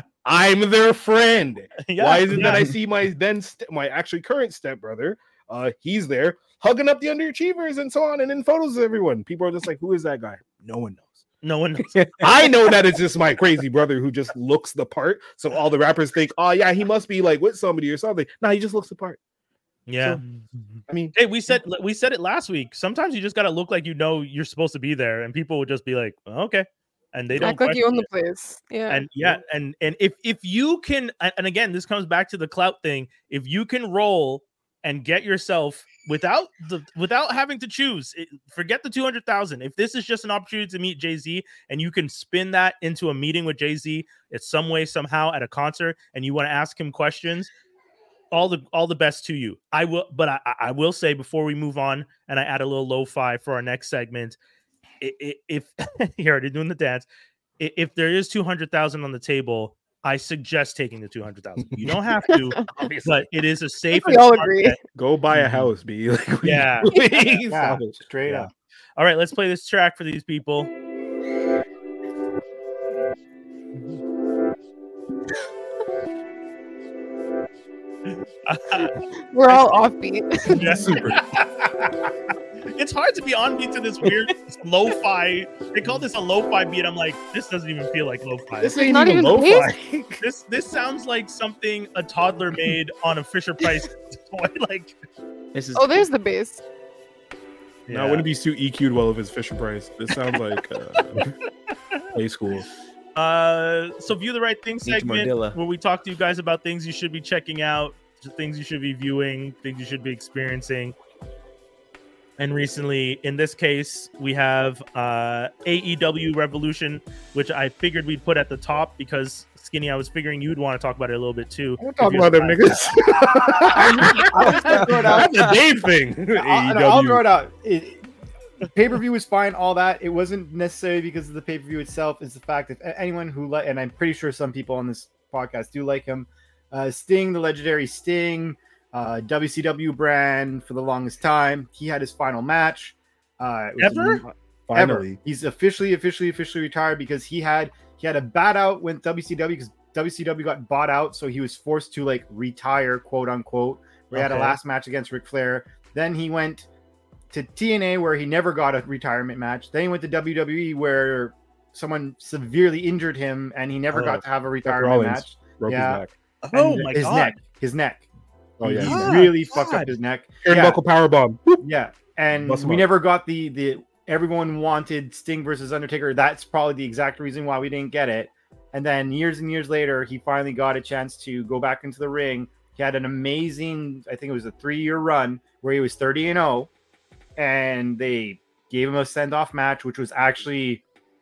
I'm their friend. Yeah, Why is it that yeah. I see my then st- my actually current stepbrother? Uh, he's there hugging up the Underachievers and so on, and in photos of everyone. People are just like, "Who is that guy?" No one knows. No one knows. I know that it's just my crazy brother who just looks the part. So all the rappers think, "Oh yeah, he must be like with somebody or something." No, he just looks the part. Yeah. So, I mean, Hey, we said we said it last week. Sometimes you just gotta look like you know you're supposed to be there, and people would just be like, "Oh, "Okay," and they don't Act like you question own it. the place. Yeah. And yeah, and and if if you can, and and again, this comes back to the clout thing. If you can roll and get yourself without the without having to choose, it, forget the two hundred thousand. If this is just an opportunity to meet Jay-Z, and you can spin that into a meeting with Jay-Z in some way, somehow at a concert, and you want to ask him questions, all the all the best to you. I will, but I, I will say before we move on, and I add a little lo-fi for our next segment. i- i- If you're already doing the dance, i- if there is two hundred thousand on the table, I suggest taking the two hundred thousand. You don't have to, obviously, but it is a I safe. think we and all smart agree. bet. go buy a Mhm. house, be like, what are you Yeah. doing? Yeah, Stop it. straight Yeah. up. All right, let's play this track for these people. We're all offbeat. Yeah. Super. It's hard to be on beat to this weird lo-fi. They call this a lo-fi beat. I'm like, this doesn't even feel like lo-fi. This This ain't not even even the lo-fi. this, this sounds like something a toddler made on a Fisher Price toy. Like, This is Oh, there's the bass. No, it wouldn't be too E Q'd well if it's Fisher Price. This sounds like uh, play school. Uh, so view the right thing Needs segment Mordilla. where we talk to you guys about things you should be checking out, things you should be viewing, things you should be experiencing. And recently, in this case, we have uh, A E W Revolution, which I figured we'd put at the top because Skinny, I was figuring you'd want to talk about it a little bit too. We're if talking you're about them surprised. niggas. I'm just gonna throw it out. That's a Dave thing. I'll, I'll throw it out. It, pay per view was fine, all that. It wasn't necessarily because of the pay per view itself. It's the fact that anyone who like, and I'm pretty sure some people on this podcast do like him. Uh, Sting, the legendary Sting, uh, W C W brand for the longest time. He had his final match. Uh, it was Ever? ever. Finally. He's officially, officially, officially retired because he had he had a bat out with W C W because W C W got bought out, so he was forced to like retire, quote unquote. We had a Okay. last match against Ric Flair. Then he went to T N A where he never got a retirement match. Then he went to W W E where someone severely injured him and he never Oh, got to have a Rollins. retirement match. Broke Yeah. his back. Oh And my his god! neck, his neck. Oh yeah. he Ah, really fucked God. up his neck. Turnbuckle Yeah, power bomb. Whoop. yeah. And Bust him we up. never got the the everyone wanted Sting versus Undertaker. That's probably the exact reason why we didn't get it. And then years and years later, he finally got a chance to go back into the ring. He had an amazing, I think it was a three-year run where he was thirty and oh, and they gave him a send off match, which was actually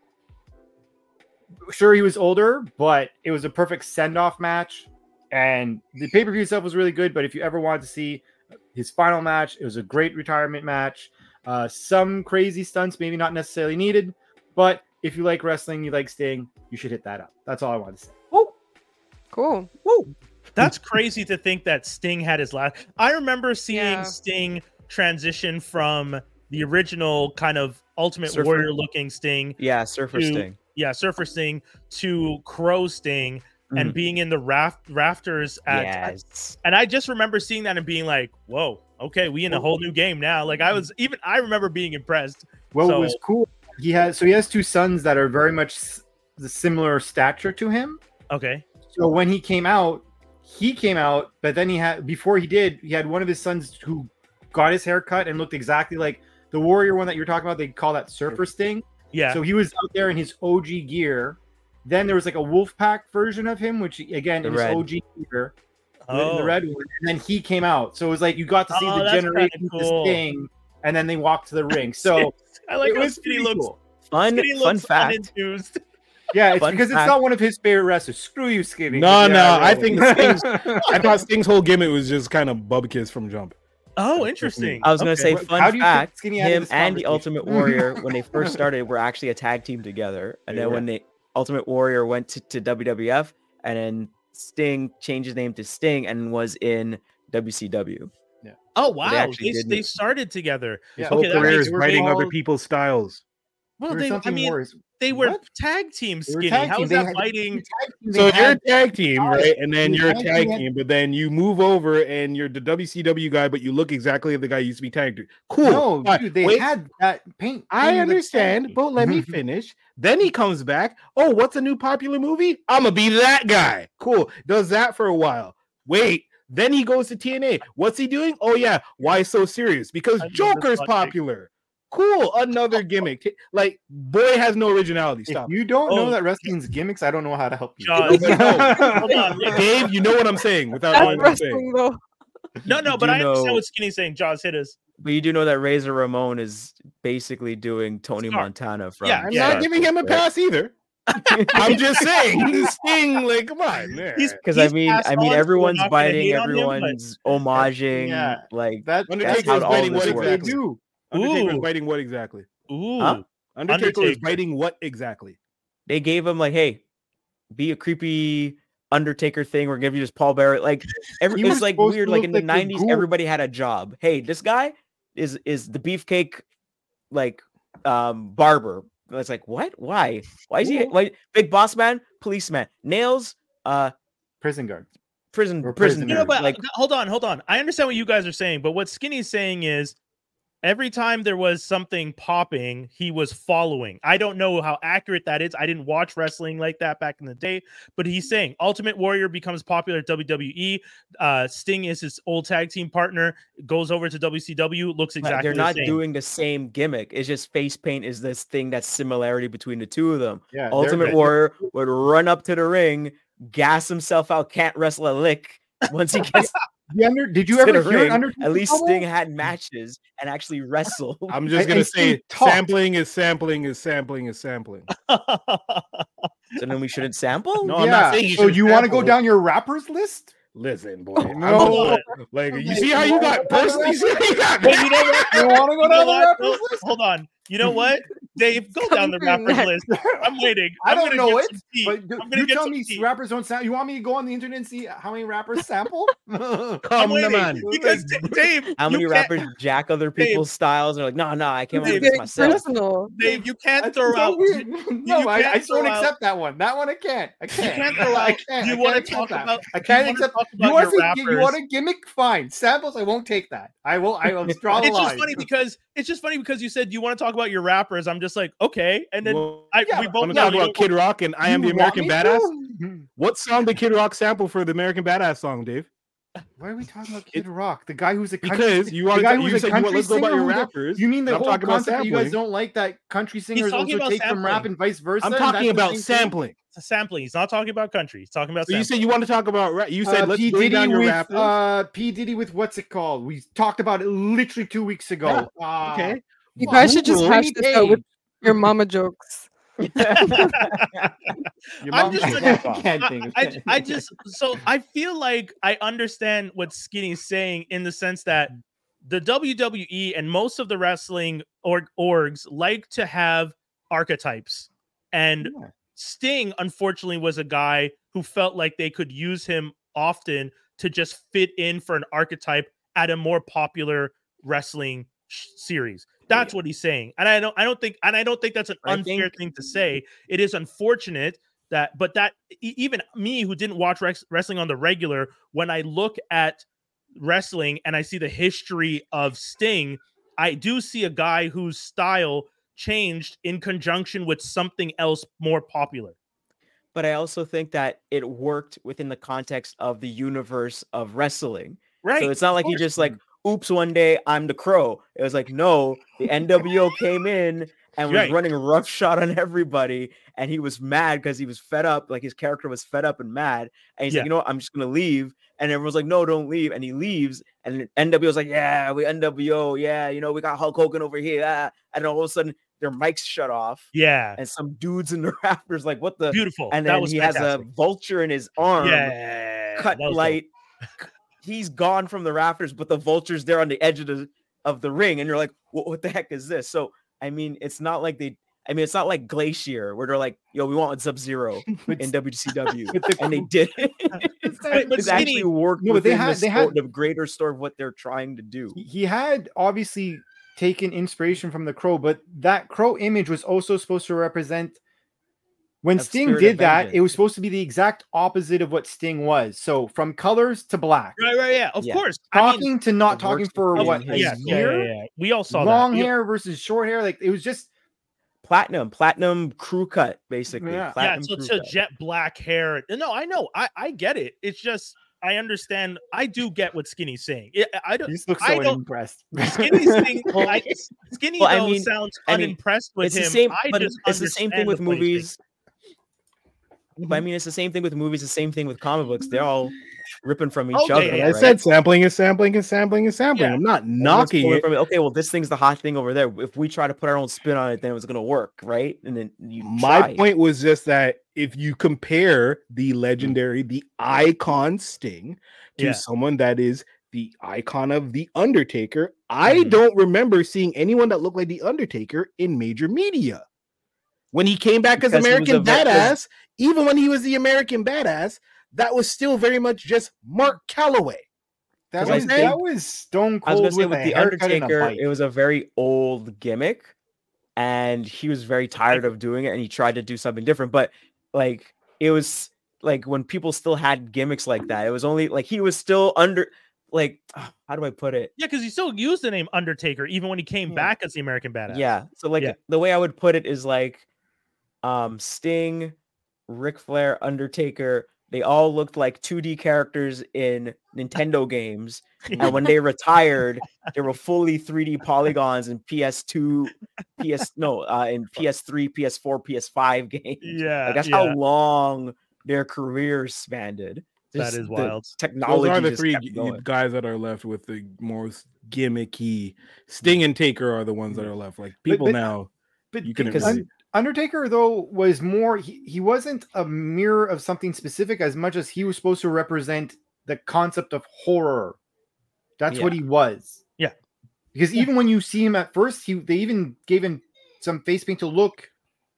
sure he was older, but it was a perfect send off match. And the pay per view itself was really good. But if you ever wanted to see his final match, it was a great retirement match. Uh, some crazy stunts, maybe not necessarily needed, but if you like wrestling, you like Sting, you should hit that up. That's all I wanted to say. Woo. Cool. Woo. That's crazy to think that Sting had his last. I remember seeing Yeah. Sting transition from the original kind of Ultimate Surfer. Warrior looking Sting, Yeah, Surfer to- Sting. yeah, Surfer Sting, to Crow Sting, and Mhm. being in the raft rafters at. Yes. And I just remember seeing that and being like, "Whoa, okay, we in a whole new game now." Like I was even. I remember being impressed. Well, So- it was cool. He has so he has two sons that are very much s- the similar stature to him. Okay. So when he came out, he came out, but then he had before he did, he had one of his sons who got his hair cut and looked exactly like the Warrior one that you're talking about. They call that Surfer Sting. Yeah. So he was out there in his O G gear. Then there was like a Wolfpack version of him, which again The in his red. O G gear, oh. the red one. And then he came out. So it was like you got to see Oh, the that's kinda generation cool. of Sting, and then they walked to the ring. So I like it how was Skinny pretty looks. cool. Fun, Skinny fun looks fact. unenthused. Yeah, it's Fun because it's fact. not one of his favorite wrestlers. Screw you, Skinny. No, Yeah, no, I really. think Sting's- I thought Sting's whole gimmick was just kind of Bubba from Jump. Oh, interesting. I was gonna Okay. say, What- fun how do you put fact: Skinny out of him this and the conversation? Ultimate Warrior, when they first started, were actually a tag team together. And They then were. when the Ultimate Warrior went to, to W W F, and then Sting changed his name to Sting and was in W C W. Oh wow, they, actually they, did it. started together. Yeah. His whole Okay, that career makes- is they were writing other called- people's styles. Well, They were they, I something mean, Warriors. they were What? tag team They were Skinny. tag How team. is They that had- fighting? Tag team, So they you're a had- tag team, right? And then They you're a had- tag they had- team, but then you move over and you're the W C W guy, but you look exactly like the guy you used to be tagged to. Cool. No, Fine. dude, they Wait, had that paint. I in the understand, tag. but let me finish. Then he comes back. Oh, what's a new popular movie? I'm gonna be that guy. Cool. Does that for a while. Wait. Then he goes to T N A. What's he doing? Oh yeah. Why so serious? Because I love this Joker's logic. popular. Cool. Another gimmick. T- Like boy has no originality. If Stop. you don't Oh. know that wrestling's gimmicks, I don't know how to help you. Jaws. No, Hold on, it. Dave, you know what I'm saying without knowing That's what I'm saying. wrestling though. No, no, You but do I understand know- what Skinny's saying. Jaws hit us. But you do know that Razor Ramon is basically doing Tony Star. Montana from. Yeah, I'm yeah. not giving him a pass either. I'm just saying, Sting, like, come on, man. He's- Because I He's mean, passed I on, mean, so we're everyone's not gonna biting, hate on him, but- everyone's homaging, Yeah. like That, Undertaker that's is how biting all what this works. exactly? They do. Undertaker is Ooh. biting what exactly? Ooh. Huh? Undertaker, is Undertaker. biting what exactly? they gave him like, hey, be a creepy Undertaker thing. We're giving you this Paul Bearer. Like every, He it's was like supposed to weird. Like look in the like a nineties, ghoul. everybody had a job. Hey, this guy is is the beefcake like um barber. It's like what? Why? Why is he? Cool. Why big boss man, policeman, nails, uh, Prison guard. prison, Or prison. prisoner. You know, but like hold on, hold on. I understand what you guys are saying, but what Skinny's saying is every time there was something popping, he was following. I don't know how accurate that is. I didn't watch wrestling like that back in the day, but he's saying Ultimate Warrior becomes popular at W W E. Uh, Sting is his old tag team partner, goes over to W C W, looks But exactly they're the not same. doing the same gimmick. It's just face paint is this thing that's similarity between the two of them. Yeah. they're- Ultimate they're- Warrior would run up to the ring, gas himself out, can't wrestle a lick. Once he gets The under, did you to ever the hear ring, Undertaker at least promo? Sting had matches and actually wrestled. I'm just And- gonna and say Sting talked. sampling is sampling is sampling is sampling. So then we shouldn't sample. No, I'm yeah. not saying you so should you want to go sample. down your rappers list? Listen, boy. No. I'm just- like you see how you got personally. You see how you got But you know what? You want to go You know down the what? rappers Hold- list? Hold on. You know what? Dave, go down the Something rappers that- list. I'm waiting. I I'm don't gonna know get it, some tea. But I'm do- gonna you get tell some me tea. rappers don't sound. You want me to go on the internet and see how many rappers sample? I'm Come waiting man. because D- Dave, How many you can't- rappers jack other Dave. people's styles? And they're like, no, no, I came up Dave, with It's this getting myself. personal. Dave, you can't That's throw so out. weird. No, you I, can't I just don't throw out- accept that one. That one I can't. I can't. can't throw I out- can't. you I wanna can't accept talk that. about- I you can't wanna accept. talk You about want your to you rappers. want a gimmick? Fine. Samples. I won't take that. I will. I will draw the It's line. just funny because it's just funny because you said you want to talk about your rappers. I'm just like, okay, and then Well, I yeah, we but both want to know talk you about don't- Kid Rock and I Am You the want American me Badass? to? What song did Kid Rock sample for the American Badass song, Dave? Why are we talking about Kid Rock? The guy who's a country, Because you want the guy to who's you a said you want, country let's go about singer your who the- rappers. You mean the I'm whole talking about concept that you guys sampling. don't like that country singers talking also about take from rap sampling. and vice versa? I'm and talking that's the about same thing? sampling. It's a sampling. He's not talking about country. He's talking about So you sampling. said you want to talk about rap. You said Uh, let's P. bring Diddy down your with rappers. uh, P Diddy with what's it called? We talked about it literally two weeks ago. Uh, Okay. You guys should just Google hash this out with your mama jokes. Your I'm mom just can't like- fuck off. Can't think. I, I just so I feel like I understand what Skinny's saying in the sense that the W W E and most of the wrestling org- orgs like to have archetypes, and Yeah. Sting unfortunately was a guy who felt like they could use him often to just fit in for an archetype at a more popular wrestling sh- series. That's what he's saying, and I don't, I don't think, and I don't think that's an I unfair think- thing to say. It is unfortunate that, but that e- even me who didn't watch res- wrestling on the regular, when I look at wrestling and I see the history of Sting, I do see a guy whose style changed in conjunction with something else more popular. But I also think that it worked within the context of the universe of wrestling. Right. So it's not of like he course. just like, oops, one day I'm the Crow. It was like, no, the N W O came in and was Right. running roughshod on everybody. And he was mad because he was fed up. Like his character was fed up and mad. And he's Yeah. like, you know what? I'm just going to leave. And everyone's like, no, don't leave. And he leaves. And N W O's like, yeah, we N W O. Yeah, you know, we got Hulk Hogan over here. Ah. And then all of a sudden their mics shut off. Yeah. And some dudes in the rafters, like, what the? Beautiful. And that then was he fantastic. has a vulture in his arm. yeah. Cut that was dope. light. He's gone from the rafters, but the vulture's there on the edge of the of the ring, and you're like, what, what the heck is this? So I mean, it's not like they. I mean, it's not like Glacier where they're like, yo, we want Sub Zero in W C W, But the and they cool- did. It's that- But- but It's actually Skinny- worked No, but they within had- the, they sto- had- the greater story of what they're trying to do. He- he had obviously taken inspiration from the Crow, but that Crow image was also supposed to represent when Of Sting Spirit did of that, Vengeance. it was supposed to be the exact opposite of what Sting was. So from colors to black, Right, right, yeah, of Yeah. course. I mean, talking to not it talking works for within what his- a yeah, yeah, year, yeah, yeah. We all saw long that. We- hair versus short hair, like it was just Platinum, platinum crew cut, basically. Yeah. Yeah, Platinum so crew to cut. jet black hair. No, I know. I, I get it. It's just I understand. I do get what Skinny's saying. It, I don't. he just looks I so don't- impressed. Skinny's thing. I, Skinny Well, I though mean- sounds I mean, unimpressed with it's him. the same, I but just it's the same thing understand with what he's saying. movies. But I mean, it's the same thing with movies. The same thing with comic books. They're all ripping from each Okay, other. yeah, I right? said sampling is sampling is sampling is sampling. Yeah. I'm not Everyone's knocking pulling it. from Okay, well, this thing's the hot thing over there. If we try to put our own spin on it, then it was gonna work, right? And then you My try. point was just that if you compare the legendary, the icon Sting to Yeah. someone that is the icon of the Undertaker, I Mhm. don't remember seeing anyone that looked like the Undertaker in major media. When he came back Because as he was American a ve- Badass, even when he was the American Badass, that was still very much just Mark Calloway. That Because I was think- that was Stone I was Cold gonna say with, with a the haircut and a Undertaker, bike. it was a very old gimmick, and he was very tired of doing it, and he tried to do something different. But like, it was like when people still had gimmicks like that, it was only like he was still under. Like, how do I put it? Yeah, because he still used the name Undertaker even when he came Yeah. back as the American Badass. Yeah. So like Yeah. the way I would put it is like um Sting, Ric Flair, Undertaker, they all looked like two D characters in Nintendo games. And when they retired, they were fully three D polygons in P S two, P S no, uh in P S three, P S four, P S five games. yeah, Like that's yeah. how long their careers spanned. That Just is the wild. Those Technology are the just three kept g- going. guys that are left with the most gimmicky. Sting and Taker are the ones that are left. Like But- people but- now, But you couldn't because really- Un- Undertaker though was more he, he wasn't a mirror of something specific as much as he was supposed to represent the concept of horror. That's what he was. Yeah. Because even when you see him at first, he they even gave him some face paint to look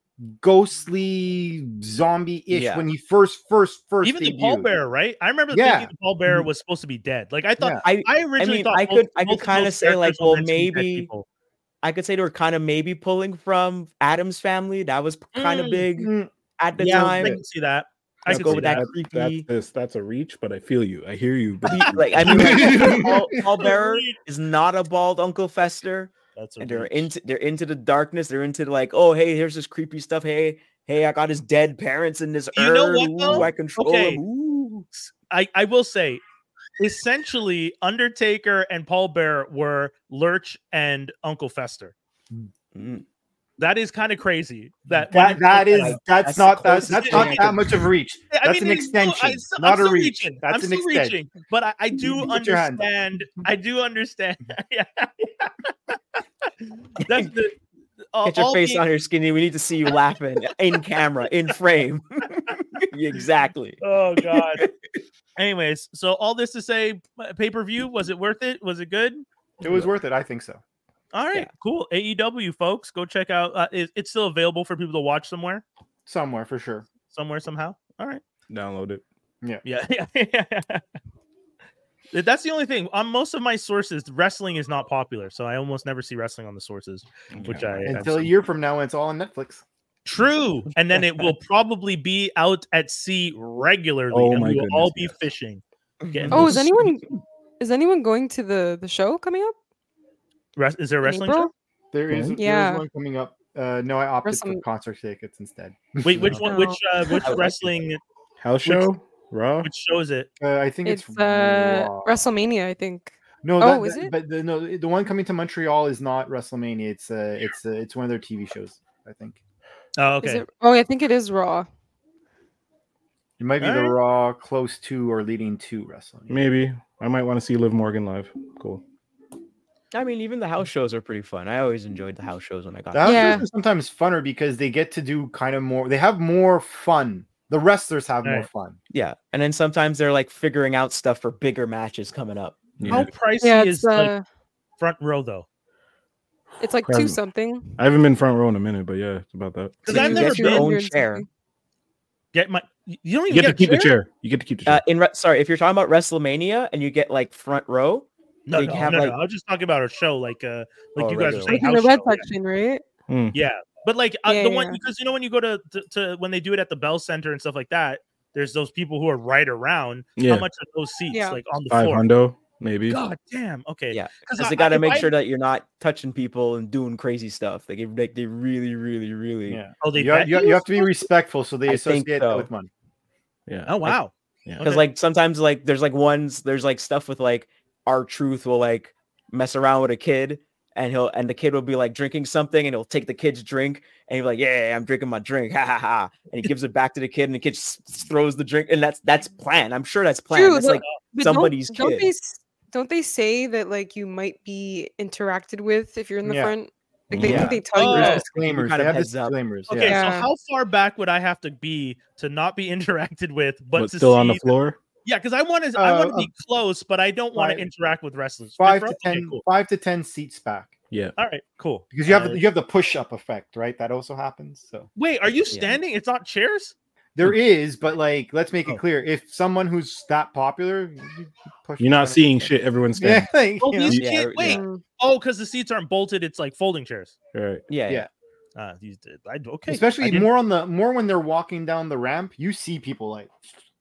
ghostly zombie-ish Yeah. when he first first first Even the debuted. pallbearer, right? I remember Yeah. thinking the pallbearer was supposed to be dead. Like I thought, Yeah. I I originally mean, thought I both- could- I could both of kinda those say, like, characters were well, meant to be dead maybe- people. I could say they were kind of maybe pulling from Adam's Family. That was kind of Mm, big Mm, at the yeah, time. I can see that. I Let's can go see with that that. that's, creepy. that's, that's a reach, but I feel you. I hear you. But He- like I mean, like, Paul, Paul Bearer is not a bald Uncle Fester, That's a and they're reach. into they're into the darkness. They're into like, oh hey, here's this creepy stuff. Hey, hey, I got his dead parents in this You know urn. what, Ooh, though? I control Okay. him. Ooh. I, I will say, essentially, Undertaker and Paul Bearer were Lurch and Uncle Fester. Mm. That is kind of crazy. That when That you that think is about it. that's, That's the not that, closest that's thing not I that could- much of a reach. I That's mean, an it's still- extension, I still- not I'm a still reach. reaching. That's I'm an still extension. reaching, but I, I do You put your hand up. understand. I do understand. Yeah. That's the uh, Get your all face being- on here, Skinny. We need to see you laughing in camera, in frame. Exactly. Oh God. Anyways, so all this to say, pay per view, was it worth it? Was it good? It was worth it. I think so. All right, Yeah. cool. A E W folks, go check out. Uh, it, it's still available for people to watch somewhere, Somewhere for sure. somewhere, somehow. All right. Download it. Yeah, yeah. That's the only thing. On most of my sources, wrestling is not popular, so I almost never see wrestling on the sources. Which I Until I've a seen. year from now, when it's all on Netflix. True, and then it will probably be out at sea regularly, Oh and my we will all goodness, be yes. fishing. Getting Oh, those- is anyone is anyone going to the the show coming up? Res- is there a in wrestling April? show? There is, Mhm. there is Yeah. one coming up. Uh, no, I opted for some- concert tickets instead. Wait, which one? Which uh, which I would like to. wrestling? House show, Raw. Which show is it? Uh, I think it's, It's uh Raw. WrestleMania, I think. No, Oh, that, is that- it? But the, no, the one coming to Montreal is not WrestleMania. It's uh, it's uh, it's one of their T V shows. I think Oh, Is okay. it? Oh, I think it is Raw. it might be the Alright. Raw close to or leading to WrestleMania. Maybe I might want to see Liv Morgan live. Cool. I mean, even the house shows are pretty fun. I always enjoyed the house shows when I got The house Yeah. shows are sometimes funner because they get to do kind of more. They have more fun. The wrestlers have more Right. fun. Yeah, and then sometimes they're like figuring out stuff for bigger matches coming up. How Yeah. pricey Yeah, is it's like uh, front row though? it's like Present. two something. I haven't been front row in a minute, but yeah, it's about that. Because So I've you never get your been. own 200 chair. something. Get my. You don't You even get to keep the chair. You get to keep the chair. Uh, in re- sorry, if you're talking about WrestleMania and you get like front row, No, They no, have, no, like- no. I was just talking about a show like uh like Oh, you guys regular are one. saying Like in house the red show. section, right? Hmm. Yeah, but like uh, Yeah, the yeah, one yeah. because you know when you go to, to to when they do it at the Bell Center and stuff like that, there's those people who are right around. Yeah. How much are those seats Yeah. like on the Five floor? hundo, maybe. God damn. Okay. yeah, because because they got to make sure that you're not touching people and doing crazy stuff. Like, like they really, really, really. Yeah, Oh, they you, have, vet you, you you have to be or something? respectful, so they I think associate that so. with money. Yeah. Oh wow. Yeah. Because Okay. like sometimes like there's like ones there's like stuff with like our truth will like mess around with a kid and he'll and the kid will be like drinking something and he'll take the kid's drink and he'll be like, yeah, I'm drinking my drink, ha ha ha, and he gives it back to the kid and the kid s- throws the drink, and that's that's planned. I'm sure that's planned. True, It's the- like But don't- somebody's don't, kid. they s- don't they say that like you might be interacted with if you're in the Yeah. front? Like they Yeah. think they tell you Oh. There's that. disclaimers. kind They of have heads up. disclaimers. Okay, Yeah. so Yeah. how far back would I have to be to not be interacted with, but, But to still see on the that- floor. Yeah, because I want to, I want to Uh, be close, but I don't want to five- interact with wrestlers. Five Fifth to row? Okay, ten, cool. five to ten seats back. Yeah. All right, cool. Because you have Uh, you have the push up effect, right? That also happens. So wait, are you Yeah. standing? It's not chairs. there is, but like, let's make Oh. it clear: if someone who's that popular, you- you push You're not someone- seeing shit. Everyone's Yeah, standing. like, Oh, you know. these Yeah, kids. yeah. Wait. Mm. Oh, because the seats aren't bolted. It's like folding chairs. All right. Yeah, yeah. Yeah. Ah, these did. I okay. I especially didn't, more on the more when they're walking down the ramp. You see people like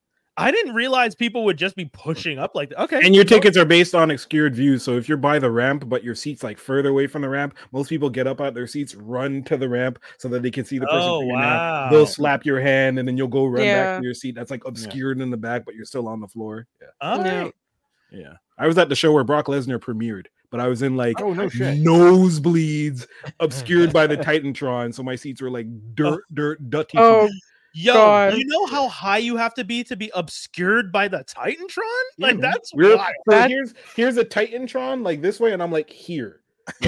I didn't realize people would just be pushing up like that. Okay. And your no, tickets are based on obscured views. So if you're by the ramp, but your seat's like further away from the ramp, most people get up out their seats, run to the ramp so that they can see the person. Oh, figuring out. wow. They'll slap your hand and then you'll go run back Yeah. to your seat. That's like obscured in the back, but you're still on the floor. Yeah. All Yeah. right. Yeah. I was at the show where Brock Lesnar premiered, but I was in like oh no shit. nosebleeds, obscured by the Titantron. So my seats were like dirt, dirt, dirty. Oh, Yo, God. you know how high you have to be to be obscured by the Titantron? Like Yeah. that's We're, wild. so That- here's here's a Titantron like this way, and I'm like here.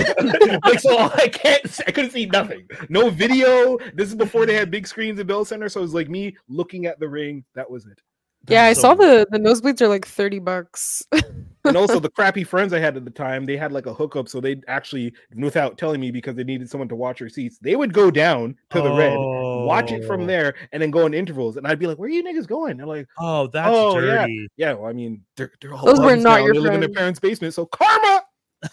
Like so, I can't. I couldn't see nothing. No video. This is before they had big screens in Bell Center, so it was like me looking at the ring. That was it. yeah, I So saw weird. the the nosebleeds are like thirty bucks. And also the crappy friends I had at the time, they had like a hookup, so they'd actually, without telling me, because they needed someone to watch their seats, they would go down to the red, watch it from Oh. there, and then go in intervals. And I'd be like, "Where are you niggas going?" They're like, Oh, that's Oh, yeah. dirty. "Yeah, well, I mean, they're, they're all Those were bugs not now. your They live in their friends. parents' basement, so karma."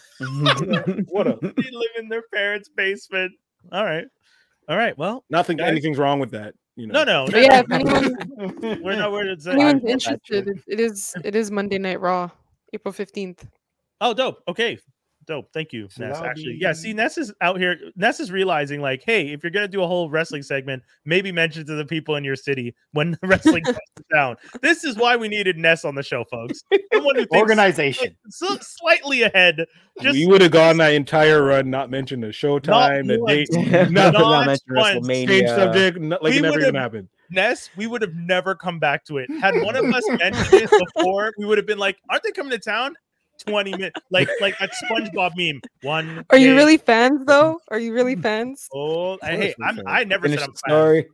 What up? They live in their parents' basement. All right. All right. Well, Nothing. Guys- Anything's wrong with that. You know. no, no. But no, yeah, no. if anyone, We're not where it's if anyone's I- I- interested, it, it is it is Monday Night Raw, April fifteenth. Oh, dope. Okay. Dope. Thank you, So Ness. that'll Actually, yeah. See, be- Ness is out here. Ness is realizing, like, hey, if you're gonna do a whole wrestling segment, maybe mention to the people in your city when the wrestling goes down. This is why we needed Ness on the show, folks. Someone who thinks Organization. so slightly ahead. Just we would have gone that entire run, not mentioned the showtime, the once. date, Not, nothing. Not mention once. Change WrestleMania. subject, no- like We it never would've- even happened. Ness, we would have never come back to it. Had one of us mentioned it before, we would have been like, aren't they coming to town? twenty minutes, like like that SpongeBob meme. One. Are you day- really fans though? Are you really fans? Oh, I, hey, I'm. Finish I never Finish said I'm the fan. story.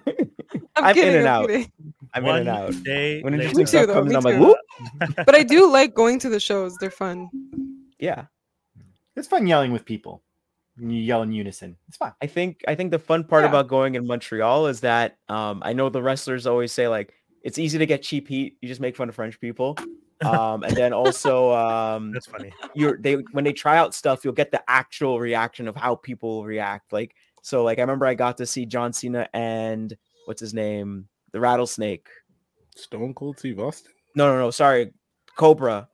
I'm, I'm kidding. in and I'm out. kidding. I'm One in and out. day When later. interesting Me too, stuff though, comes, me I'm like, too. whoop. But I do like going to the shows. They're fun. Yeah. It's fun yelling with people. You yell in unison. It's fun. I think I think the fun part Yeah. about going in Montreal is that um, I know the wrestlers always say like it's easy to get cheap heat. You just make fun of French people, um, and then also um, That's funny. you're they when they try out stuff, you'll get the actual reaction of how people react. Like so, like I remember I got to see John Cena and what's his name, the Rattlesnake. Stone Cold Steve Austin. No, no, no. Sorry, Cobra.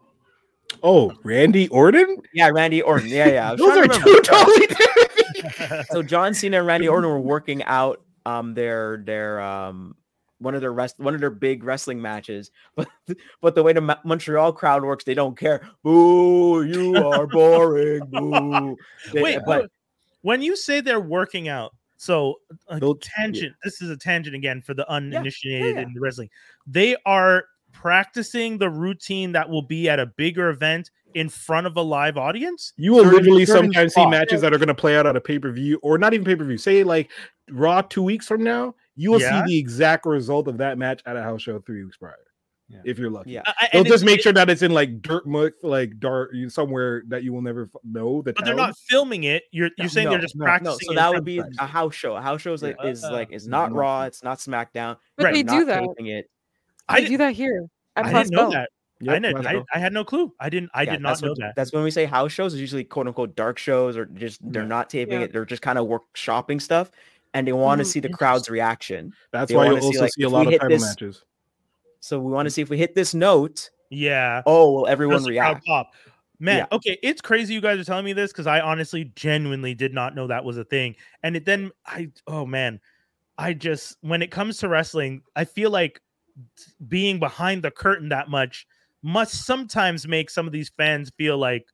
Oh, Randy Orton. Yeah, Randy Orton. Yeah, yeah. I was Those trying are to two remember. totally different things. So John Cena and Randy Orton were working out um their their um one of their rest one of their big wrestling matches, but but the way the Ma- Montreal crowd works, they don't care. Boo! You are boring. Boo! They- Wait, but but when you say they're working out, so a They'll- tangent. This is a tangent again for the uninitiated yeah. in wrestling. They are practicing the routine that will be at a bigger event in front of a live audience. You will Certain- literally certain sometimes see spots. matches that are going to play out at a pay per view, or not even pay per view. Say like Raw two weeks from now, you will Yeah. see the exact result of that match at a house show three weeks prior. Yeah. If you're lucky, yeah, I- I- they'll and just it's- make sure that it's in like dirt muck, like dark somewhere that you will never f- know. The But they're town. not filming it. You're you're saying no, they're just no, no, practicing. no. So in that front would of be friends. a house show. A house show is like Yeah. is Uh, like it's not no. Raw. It's not SmackDown. But Right. they They're do not that. taping it. I They didn't, do that here. At I Plus didn't know Bell. that. Yep, I, did, let's I go. I had no clue. I didn't. I Yeah, did not that's know what- that. That's when we say house shows. It's usually quote unquote dark shows, or just they're Yeah. not taping Yeah. it. They're just kind of workshopping stuff, and they want to Mhm. see the crowd's reaction. That's they why wanna you'll see, also like, see a if lot we of hit title this- matches. So we want to see if we hit this note. Yeah. Oh, will everyone Does the crowd react? pop? Man, Yeah. okay, it's crazy you guys are telling me this because I honestly, genuinely did not know that was a thing. And it then I, oh man, I just when it comes to wrestling, I feel like being behind the curtain that much must sometimes make some of these fans feel like,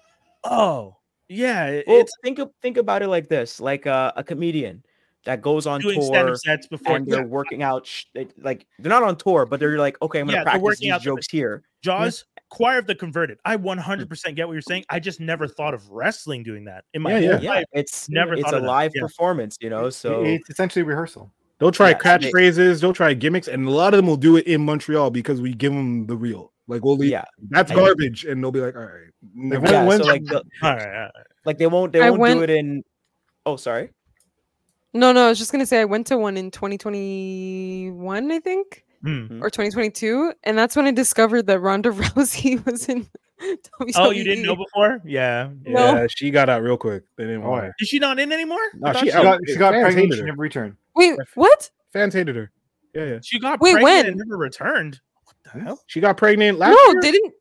oh yeah, it- Well, it's think of, think about it like this: like uh, a comedian that goes on doing tour stand-up sets before. and they're working out. Sh- they- like they're not on tour, but they're like, okay, I'm gonna Yeah, they're practice working these out the- jokes here. Jaws, Choir of the Converted. I one hundred percent get what you're saying. I just never thought of wrestling doing that in my Yeah, whole yeah. Yeah, life. it's Never it's thought a of that. live Yeah. performance, you know. So it's essentially rehearsal. They'll try Yeah, so they- catchphrases, they'll try gimmicks, and a lot of them will do it in Montreal because we give them the real. Like we'll leave, yeah, that's I- garbage, and they'll be like, all right, never when- yeah. when- So like, the, All right, all right. like they won't they I won't went- do it in. Oh, sorry. No, no, I was just gonna say I went to one in twenty twenty-one, I think, Hmm. or twenty twenty-two, and that's when I discovered that Ronda Rousey was in W W E. Oh, you didn't know before? Yeah. yeah. No. Yeah, she got out real quick. They didn't Oh, want yeah. her. Is she not in anymore? No, I thought she She out. got, she got Fans pregnant. hated She her. never returned. Wait, what? Fans hated her. Yeah, yeah. She got Wait, pregnant when? and never returned. What the hell? She got pregnant last No, year. didn't.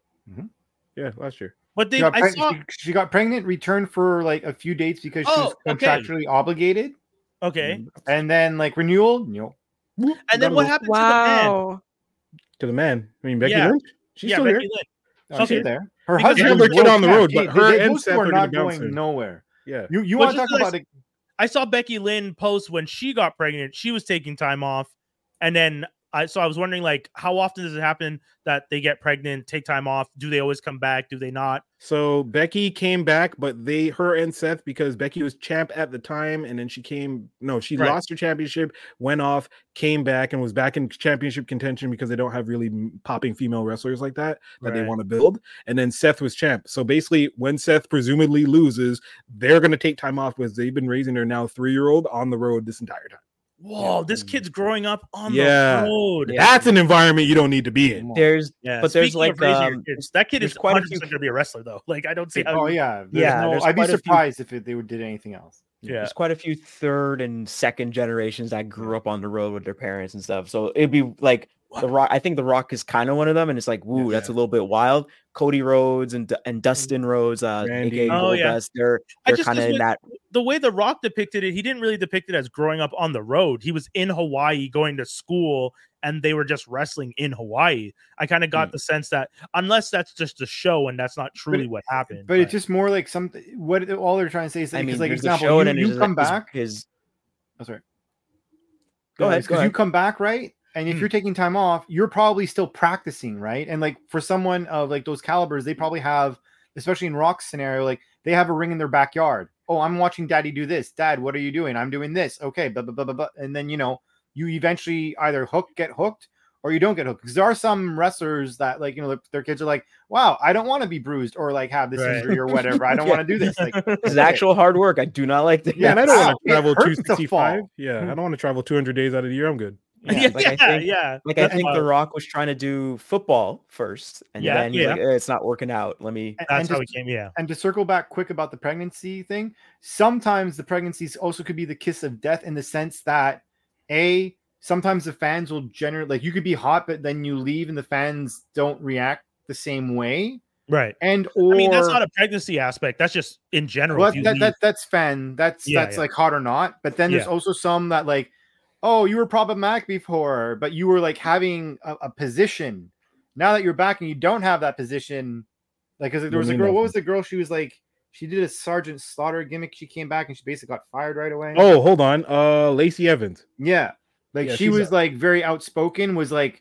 Yeah, last year. But She they, got, I preg- saw. she, she got pregnant, returned for like a few dates because she was Oh, okay. contractually obligated, Okay, and then like renewal. No, Whoop, and then gotta what go happened to the man? Wow. to the man? I mean, Becky Yeah. Lynch. She's yeah, still Becky here. Lynch. no, she's Okay. there. Her Because they husband have their was kid world on the champ. road, but Hey, her they, and those Seth two are are gonna not bounce going her. nowhere. Yeah. You you Well, want to just talk like- about it? I saw Becky Lynn post when she got pregnant. She was taking time off, and then I so I was wondering like how often does it happen that they get pregnant, take time off? Do they always come back? Do they not? So Becky came back, but they, her and Seth, because Becky was champ at the time, and then she came. No, she Right. lost her championship, went off, came back, and was back in championship contention because they don't have really m- popping female wrestlers like that that they Right. want to build. And then Seth was champ. So basically, when Seth presumably loses, they're going to take time off because they've been raising their now three year old on the road this entire time. Whoa, this kid's growing up on Yeah. the road. Yeah. That's an environment you don't need to be in. There's Yeah, But there's, speaking of like, raising your um, kids, that kid there's is quite a one hundred few- percent gonna be a wrestler though. Like I don't see how. Oh yeah, there's Yeah, no- there's I'd be quite a few- surprised if it, they did anything else. Yeah, there's quite a few third and second generations that grew up on the road with their parents and stuff. So it'd be like the Rock. I think the Rock is kind of one of them, and it's like, woo, that's a little bit wild. Cody Rhodes and and Dustin Rhodes, uh, Randy. aka Oh, yeah. Goldust, they're I they're just- kind of this in was- that. the way the Rock depicted it, he didn't really depict it as growing up on the road. He was in Hawaii going to school, and they were just wrestling in Hawaii. I kind of got Hmm. the sense that unless that's just a show and that's not truly what happened, But it's just more like something. What all they're trying to say is that I mean, because, like, there's the example, show, and you, then you there's come his- back. His Oh, sorry. Go ahead, Because go you ahead. come back, right? And if Hmm. you're taking time off, you're probably still practicing, right? And like for someone of like those calibers, they probably have, especially in Rock's scenario, like they have a ring in their backyard. Oh, I'm watching Daddy do this. Dad, what are you doing? I'm doing this. Okay, blah blah blah blah blah. And then you know you eventually either hook get hooked or you don't get hooked. Because there are some wrestlers that like you know their kids are like, wow, I don't want to be bruised or like have this Right. injury or whatever. I don't Yeah. want to do this. Like This is actual hard work. I do not like this. Yeah, and I don't Ow, want to it travel hurts two to sixty-five. fall. Yeah, I don't want to travel two hundred days out of the year. I'm good. Yeah, like I yeah, think, yeah. like I That's think The wild. Rock was trying to do football first, and Yeah, then he's yeah. like, eh, "It's not working out. Let me." And- That's and how just- it came. Yeah. And to circle back quick about the pregnancy thing, sometimes the pregnancies also could be the kiss of death in the sense that a sometimes the fans will generate like you could be hot, but then you leave and the fans don't react the same way. Right. And or I mean, that's not a pregnancy aspect. That's just in general. well, if you that, leave- that that's fan. That's Yeah, that's yeah. like hot or not. But then there's Yeah. also some that like, oh, you were problematic before, but you were like having a, a position. Now that you're back and you don't have that position, like because there was a mean girl. that? What was the girl? She was like, she did a Sergeant Slaughter gimmick. She came back and she basically got fired right away. Oh, hold on. Uh, Lacey Evans. yeah, like Yeah, she she's was a- like very outspoken. Was like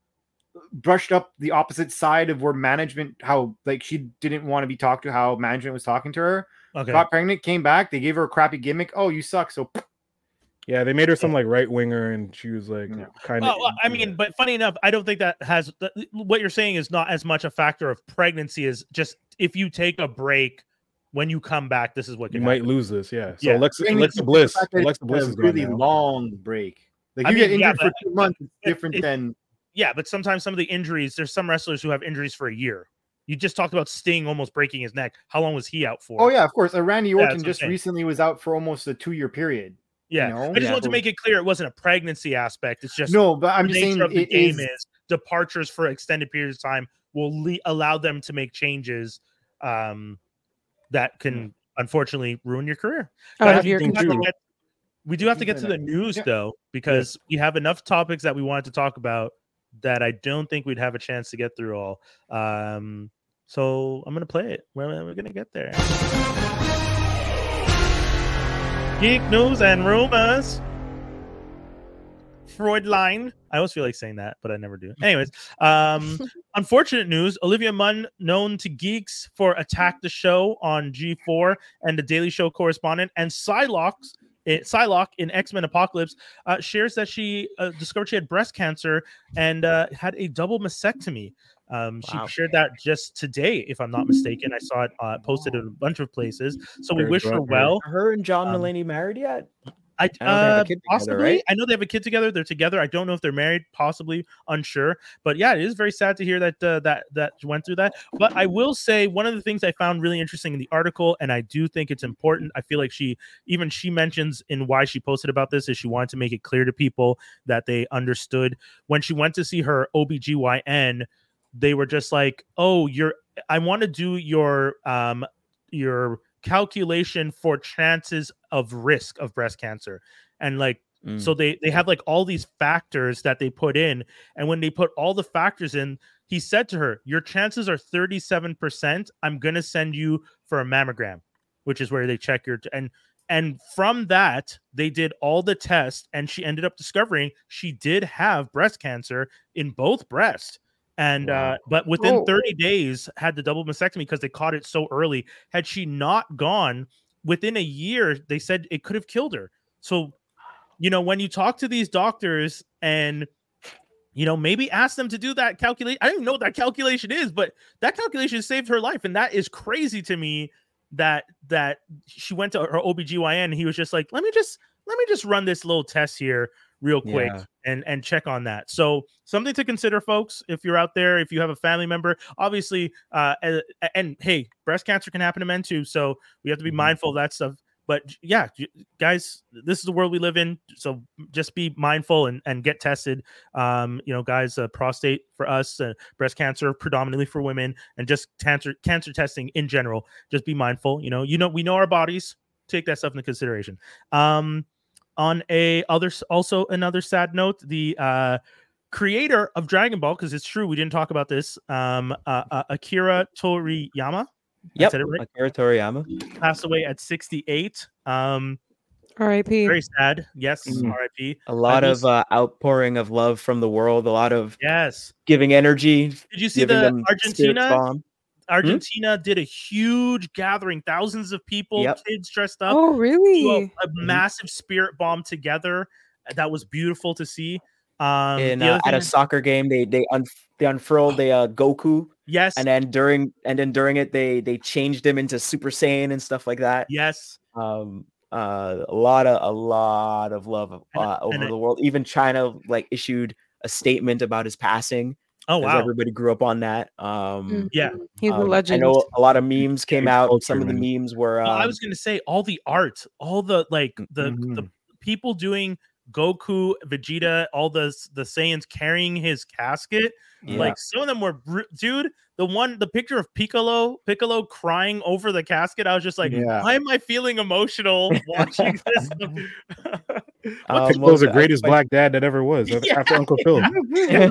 brushed up the opposite side of where management, how like she didn't want to be talked to, how management was talking to her. okay. Got pregnant, came back. They gave her a crappy gimmick. Oh, you suck. So Yeah, they made her some like right winger, and she was like Yeah. kind of. Well, well, I mean, but funny enough, I don't think that has th- what you're saying is not as much a factor of pregnancy as just if you take a break, when you come back, this is what you can might happen. lose this. Yeah. So Yeah. Alexa, I mean, Alexa the Bliss, fact that Alexa it's Bliss a is gone really now. long break. Like I you mean, get yeah, injured for but- two months, it's it- different it- than Yeah, but sometimes some of the injuries, there's some wrestlers who have injuries for a year. You just talked about Sting almost breaking his neck. How long was he out for? oh yeah, of course. Uh, Randy Yeah, Orton that's what I'm just saying. recently was out for almost a two year period. yeah. you know? I just Yeah. want to make it clear it wasn't a pregnancy aspect. It's just No, but I'm the just nature saying of the it game is. is, departures for extended periods of time will le- allow them to make changes um, that can unfortunately ruin your career. Out Guys, of we your do have to control. get- we do have to get to the news Yeah. though, because we have enough topics that we wanted to talk about that I don't think we'd have a chance to get through all. Um, so I'm gonna play it. We're, we're gonna get there. Geek news and rumors. Freudline. I always feel like saying that, but I never do. Anyways, um, unfortunate news. Olivia Munn, known to geeks for Attack the Show on G four and the Daily Show correspondent, and Psylocke, it, Psylocke in X-Men Apocalypse, uh, shares that she uh, discovered she had breast cancer and uh, had a double mastectomy. Um, Wow. She shared that just today, if I'm not mistaken. I saw it uh, posted in a bunch of places. So we Very wish her good. well. Are her and John Um, Mulaney married yet? I, I know they have a uh, kid together, possibly. right? I know they have a kid together. They're together. I don't know if they're married. Possibly, unsure. But yeah, it is very sad to hear that uh, that that she went through that. But I will say one of the things I found really interesting in the article, and I do think it's important. I feel like she even she mentions in why she posted about this is she wanted to make it clear to people that they understood when she went to see her O B G Y N. They were just like, "Oh, you're. I want to do your um your." calculation for chances of risk of breast cancer." And like Mm. so they they have like all these factors that they put in, and when they put all the factors in, he said to her, your chances are thirty-seven percent. I'm gonna send you for a mammogram, which is where they check your and and from that they did all the tests, and she ended up discovering she did have breast cancer in both breasts. And Wow. uh, but within Oh. thirty days had the double mastectomy because they caught it so early. Had she not gone within a year, they said it could have killed her. So, you know, when you talk to these doctors and you know, maybe ask them to do that calculation. I don't even know what that calculation is, but that calculation saved her life. And that is crazy to me that that she went to her O B G Y N and he was just like, let me just let me just run this little test here real quick Yeah. and and check on that. So something to consider, folks, if you're out there, if you have a family member, obviously, uh, and, and hey, breast cancer can happen to men too. So we have to be Mhm. mindful of that stuff. But yeah, j- guys, this is the world we live in. So just be mindful and, and get tested. Um, you know, guys, uh, prostate for us, uh, breast cancer predominantly for women, and just cancer cancer testing in general. Just be mindful. You know, you know, we know our bodies. Take that stuff into consideration. Um, on a other also another sad note, the uh, creator of Dragon Ball, because it's true we didn't talk about this. Um, uh, uh, Akira Toriyama. I Yep. said it right. Akira Toriyama. Passed away at sixty-eight. Um, R I P. Very sad. Yes, Mhm. R I P. A lot I of will uh, outpouring of love from the world. A lot of Yes. giving energy. Did you see giving the them spirits Argentina? bomb. Argentina did a huge gathering, thousands of people, Yep. kids dressed up, Oh, do a, really? a massive spirit bomb together. That was beautiful to see. Um, In the uh, other at thing, a soccer game, they they un- they unfurled a uh, Goku, yes, and then during and then during it, they they changed him into Super Saiyan and stuff like that. yes, Um, uh, a lot of a lot of love And- uh, over and the world. Even China like issued a statement about his passing oh because wow, everybody grew up on that. Um, yeah. Mhm. He's a um, I legend. know a lot of memes came Huge out. culture, Some of the man. memes were. Well, Um, I was gonna say all the art, all the like the the Mhm. people doing Goku, Vegeta, all the the Saiyans carrying his casket. Yeah. Like some of them were, br- dude. The one, the picture of Piccolo, Piccolo crying over the casket. I was just like, Yeah. why am I feeling emotional watching this? What Um, Piccolo's was the it- I greatest think black dad that ever was after, Yeah. after Uncle Phil. my-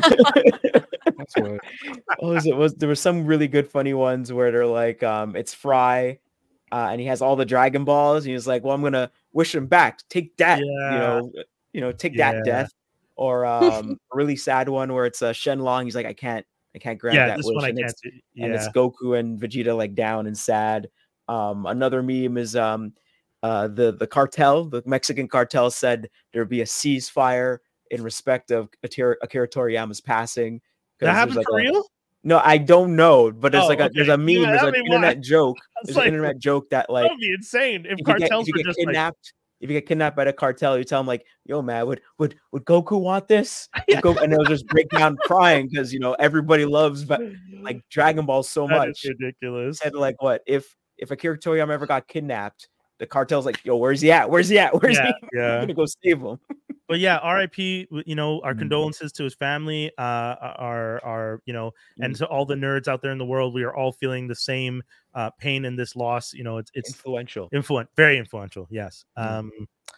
That's what. what was it? Was there were some really good funny ones where they're like, um, it's Fry, uh, and he has all the Dragon Balls, and he's like, well, I'm gonna wish him back, take that, you Yeah. know, you know, take Yeah. that death. Or um, a really sad one where it's uh, Shenlong. He's like, I can't, I can't grant Yeah, that this wish, one I and can't it's do. and it's Yeah, Goku and Vegeta like down and sad. Um, another meme is um, uh, the the cartel, the Mexican cartel said there would be a ceasefire in respect of Akira, Akira Toriyama's passing. 'Cause that there's, happened like, for a- real. No, I don't know, but there's Oh, like a there's a okay. Yeah, meme, there's that'd an be wild. internet joke, It's there's an like, internet joke that that like would be insane if if you get cartels if you were get just like, kidnapped, if you get kidnapped by the cartel, you tell them like, "Yo, man, would would would Goku want this?" Yeah. Would Go-" and they'll just break down crying because you know everybody loves but like Dragon Ball so that much. is ridiculous. Said like, what if if Akira Toriyama ever got kidnapped? The cartel's like, "Yo, where's he at? Where's he at? Where's Yeah, he? yeah. I'm gonna go save him." But yeah, R I P. You know, our Mm. condolences to his family. Uh, our our you know, and Mm. to all the nerds out there in the world, we are all feeling the same uh, pain in this loss. You know, it's it's Influential. influent, very influential. Yes. Mm. Um,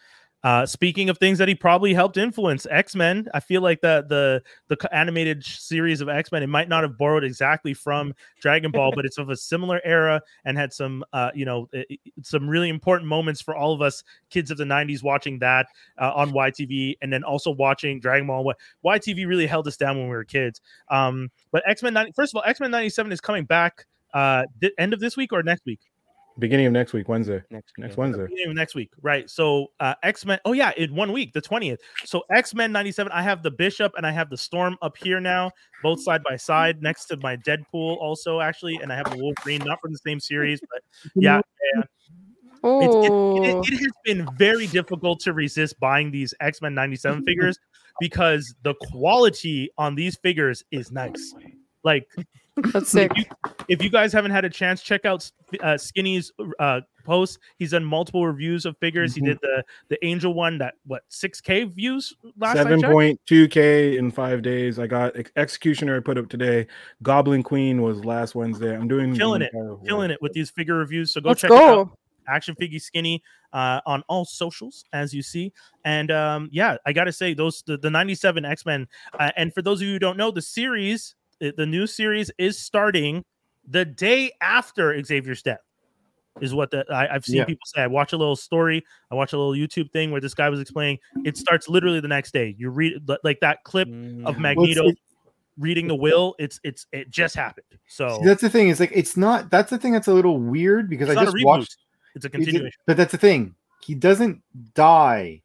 uh, speaking of things that he probably helped influence, X-Men. I feel like the the the c- animated sh- series of X-Men, it might not have borrowed exactly from Dragon Ball, but it's of a similar era and had some uh, you know, i- i- some really important moments for all of us kids of the nineties watching that uh, on Y T V, and then also watching Dragon Ball. Y T V really held us down when we were kids. Um, but X-Men ninety, first of all, X-Men ninety-seven is coming back uh the end of this week or next week. Beginning of next week, Wednesday. Next, Next yeah. Wednesday. Beginning of next week, right? So uh X-Men. Oh yeah, in one week, the twentieth. So X-Men ninety-seven. I have the Bishop and I have the Storm up here now, both side by side, next to my Deadpool also actually, and I have the Wolverine, not from the same series, but yeah. yeah. It's, it, Oh, it, it has been very difficult to resist buying these X-Men ninety-seven figures because the quality on these figures is nice. Like, that's sick. if you, if you guys haven't had a chance, check out uh, Skinny's uh, post. He's done multiple reviews of figures. Mhm. He did the the Angel one that what six K views last I Seven checked? point two K in five days. I got Ex- Executioner I put up today. Goblin Queen was last Wednesday. I'm doing Killing the it, entire killing world. it with these figure reviews. So go Let's check it out. go. Action Figgy Skinny uh, on all socials, as you see. And um, yeah, I gotta say those the, the ninety-seven X-Men. Uh, and for those of you who don't know, the series, the the new series is starting the day after Xavier's death. Is what the I, I've seen Yeah. people say. I watch a little story, I watch a little YouTube thing where this guy was explaining it starts literally the next day. You read like that clip Mm. of Well, Magneto it's- reading the will. It's it's it just happened. So See, that's the thing. Is like it's not. That's the thing that's a little weird because it's I not a just reboot. watched. It's a it- continuation. But that's the thing. He doesn't die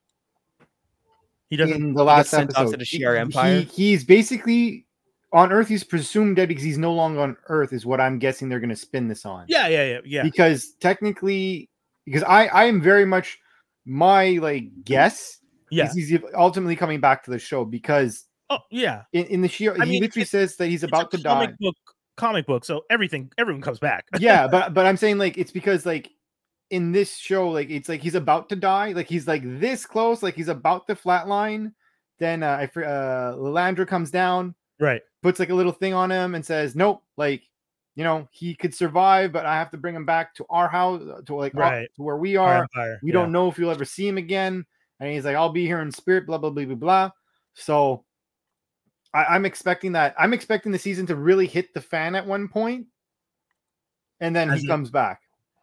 He doesn't. in the gets last sent off episode. to the He- Shi'ar Empire? He, he's basically on Earth. He's presumed dead because he's no longer on Earth. Is what I'm guessing they're going to spin this on. Yeah, yeah, yeah, yeah. Because technically, because I I am very much my like guess. Yeah. is he's ultimately coming back to the show because Oh, yeah. in, in the Shi'ar, I he mean, literally it's- says that he's It's about a to die. comic book, comic book. So everything, everyone comes back. Yeah, but but I'm saying like it's because like in this show, like it's like he's about to die, like he's like this close, like he's about to flatline. Then uh, I fr- uh, Lilandra comes down, Right. puts like a little thing on him, and says, "Nope, like you know he could survive, but I have to bring him back to our house, to like our- Right. to where we Our are. Empire. We yeah. don't know if you'll ever see him again." And he's like, "I'll be here in spirit." Blah blah blah blah blah. So I, I'm expecting that. I'm expecting the season to really hit the fan at one point, and then As he in- comes back.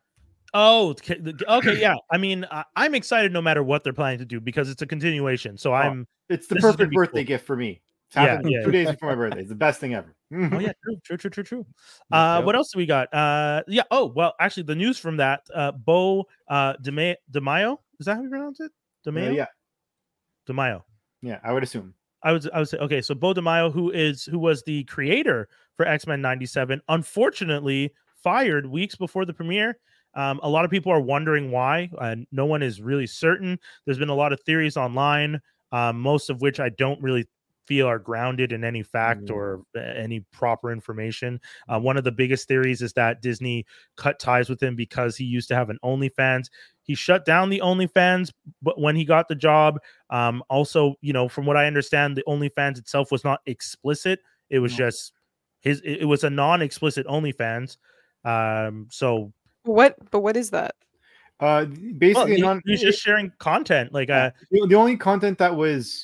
Oh, okay, the- okay, yeah. I mean, I, I'm excited no matter what they're planning to do because it's a continuation. So Oh, I'm. It's the This is gonna perfect be birthday cool. gift for me. It's Yeah, happened yeah. two days before my birthday. It's the best thing ever. Oh yeah, true, true, true, true, true. Yep, Uh, yep. what else do we got? Uh, yeah. Oh well, actually, the news from that. Uh, Bo uh DeMayo, DeMayo. Is that how you pronounce it? Uh, DeMayo. yeah, DeMayo. yeah, I would assume. I was I was okay. So Bo DeMayo, who is who was the creator for X-Men ninety-seven, unfortunately fired weeks before the premiere. Um, a lot of people are wondering why. Uh, no one is really certain. There's been a lot of theories online, um, most of which I don't really feel are grounded in any fact Mm. or uh, any proper information. Uh, one of the biggest theories is that Disney cut ties with him because he used to have an OnlyFans. He shut down the OnlyFans, but when he got the job, um, also, you know, from what I understand, the OnlyFans itself was not explicit. It was No. just his. It it was a non-explicit OnlyFans. Um, so What? But what is that? Uh, well, basically, he, non- he's just sharing content. Like, uh, the, the only content that was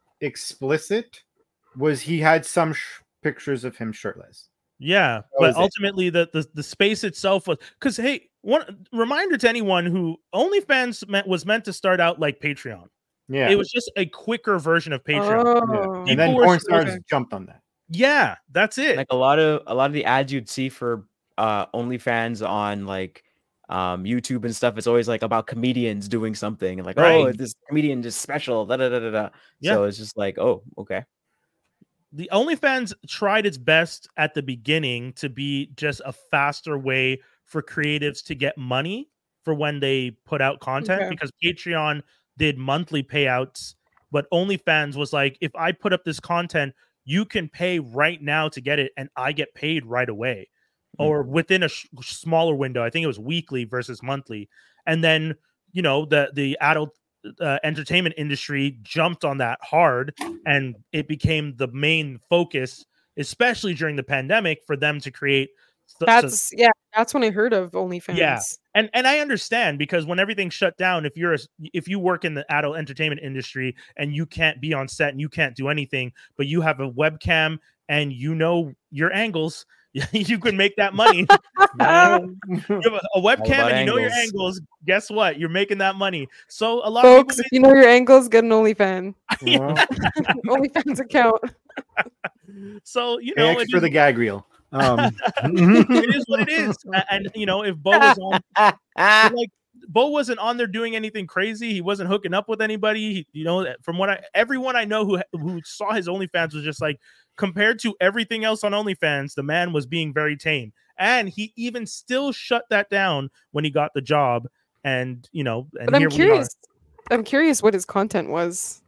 explicit was he had some sh- pictures of him shirtless. yeah, was but it. ultimately, the, the the space itself was because hey, one reminder to anyone who OnlyFans meant was meant to start out like Patreon. Yeah, It was just a quicker version of Patreon. Oh. and People then were porn supposed- stars jumped on that. Yeah, that's it. Like a lot of a lot of the ads you'd see for uh OnlyFans on like um YouTube and stuff, it's always like about comedians doing something and like, oh, Right. this comedian is special. Da, da, da, da, da. Yeah. So it's just like, oh, okay. The OnlyFans tried its best at the beginning to be just a faster way for creatives to get money for when they put out content Okay. because Patreon did monthly payouts, but OnlyFans was like, if I put up this content, you can pay right now to get it, and I get paid right away, Mhm. or within a sh- smaller window. I think it was weekly versus monthly, and then you know the the adult uh, entertainment industry jumped on that hard, and it became the main focus, especially during the pandemic, for them to create. so- so- That's yeah. That's when I heard of OnlyFans. Yeah. and and I understand because when everything shut down, if you're a, if you work in the adult entertainment industry and you can't be on set and you can't do anything, but you have a webcam and you know your angles, you can make that money. You have a, a webcam about and you know your angles. angles. Guess what? You're making that money. So a lot Folks, of if you know your angles, get an OnlyFans. Well, OnlyFans account. people. So you pay know, extra it for is, the gag reel. Um, it is what it is. A- And you know, if Bo was on, Ah, like Bo wasn't on there doing anything crazy. He wasn't hooking up with anybody. He- you know, from what I everyone I know who who saw his OnlyFans was just like compared to everything else on OnlyFans, the man was being very tame. And he even still shut that down when he got the job. And you know, and But I'm here we are. curious. I'm curious what his content was.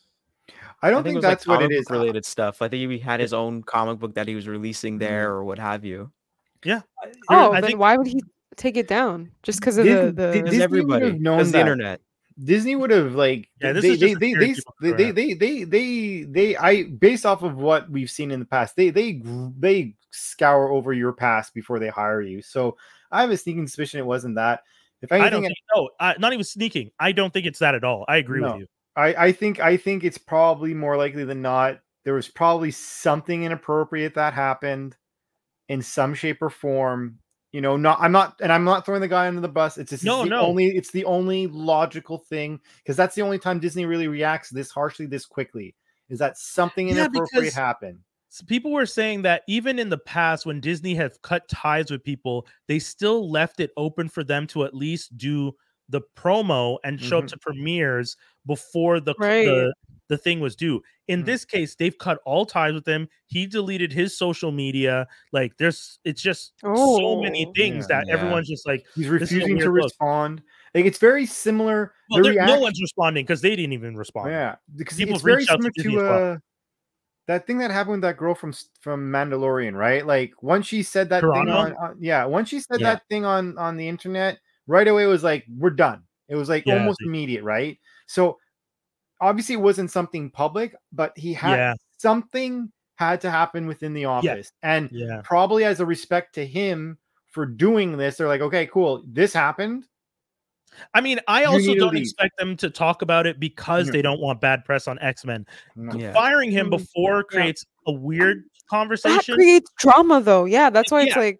I don't I think, think it was that's like what it comic is. book related stuff. I think he had his own comic book that he was releasing there or what have you. Here- Oh, I then think why would he take it down? Just because of Dis- the Di- the. Disney Because would everybody have known because the that. internet. Disney would have like Yeah, this they, is they, just a they, theory they, people they, throw they, out. they, they, they, they, I based off of what we've seen in the past, they, they, they scour over your past before they hire you. So I have a sneaking suspicion it wasn't that. If anything, I don't think no, uh, not even sneaking. I don't think it's that at all. I agree No. with you. I, I think I think it's probably more likely than not there was probably something inappropriate that happened in some shape or form. You know, not I'm not and I'm not throwing the guy under the bus. It's just No, it's the no. only it's the only logical thing because that's the only time Disney really reacts this harshly this quickly is that something Yeah, inappropriate because- happened. So people were saying that even in the past, when Disney have cut ties with people, they still left it open for them to at least do the promo and show up Mhm. to premieres before the Right. the, the thing was due. In Mhm. this case, they've cut all ties with him. He deleted his social media. Like there's, it's just so many Oh. things Yeah. that Yeah. everyone's just like, He's is a refusing to weird look. respond. Like it's very similar. well, the there- no reaction- one's responding because they didn't even respond. Yeah, because People it's very reach out to similar Disney to, as well. uh, that thing that happened with that girl from S- from Mandalorian, right? Like once she said that thing Toronto? on, on yeah, once she said Yeah. that thing on on the internet, right away it was like we're done. It was like Yeah, almost the- immediate, right? So obviously it wasn't something public, but he had Yeah. something had to happen within the office, and Yeah. probably as a respect to him for doing this, they're like, okay, cool, this happened. I mean, I You also need to don't leave. expect them to talk about it because Yeah. they don't want bad press on X-Men. No. Yeah. Firing him Mm. before creates a weird That conversation. creates drama, though. Yeah, that's why it's Yeah. like.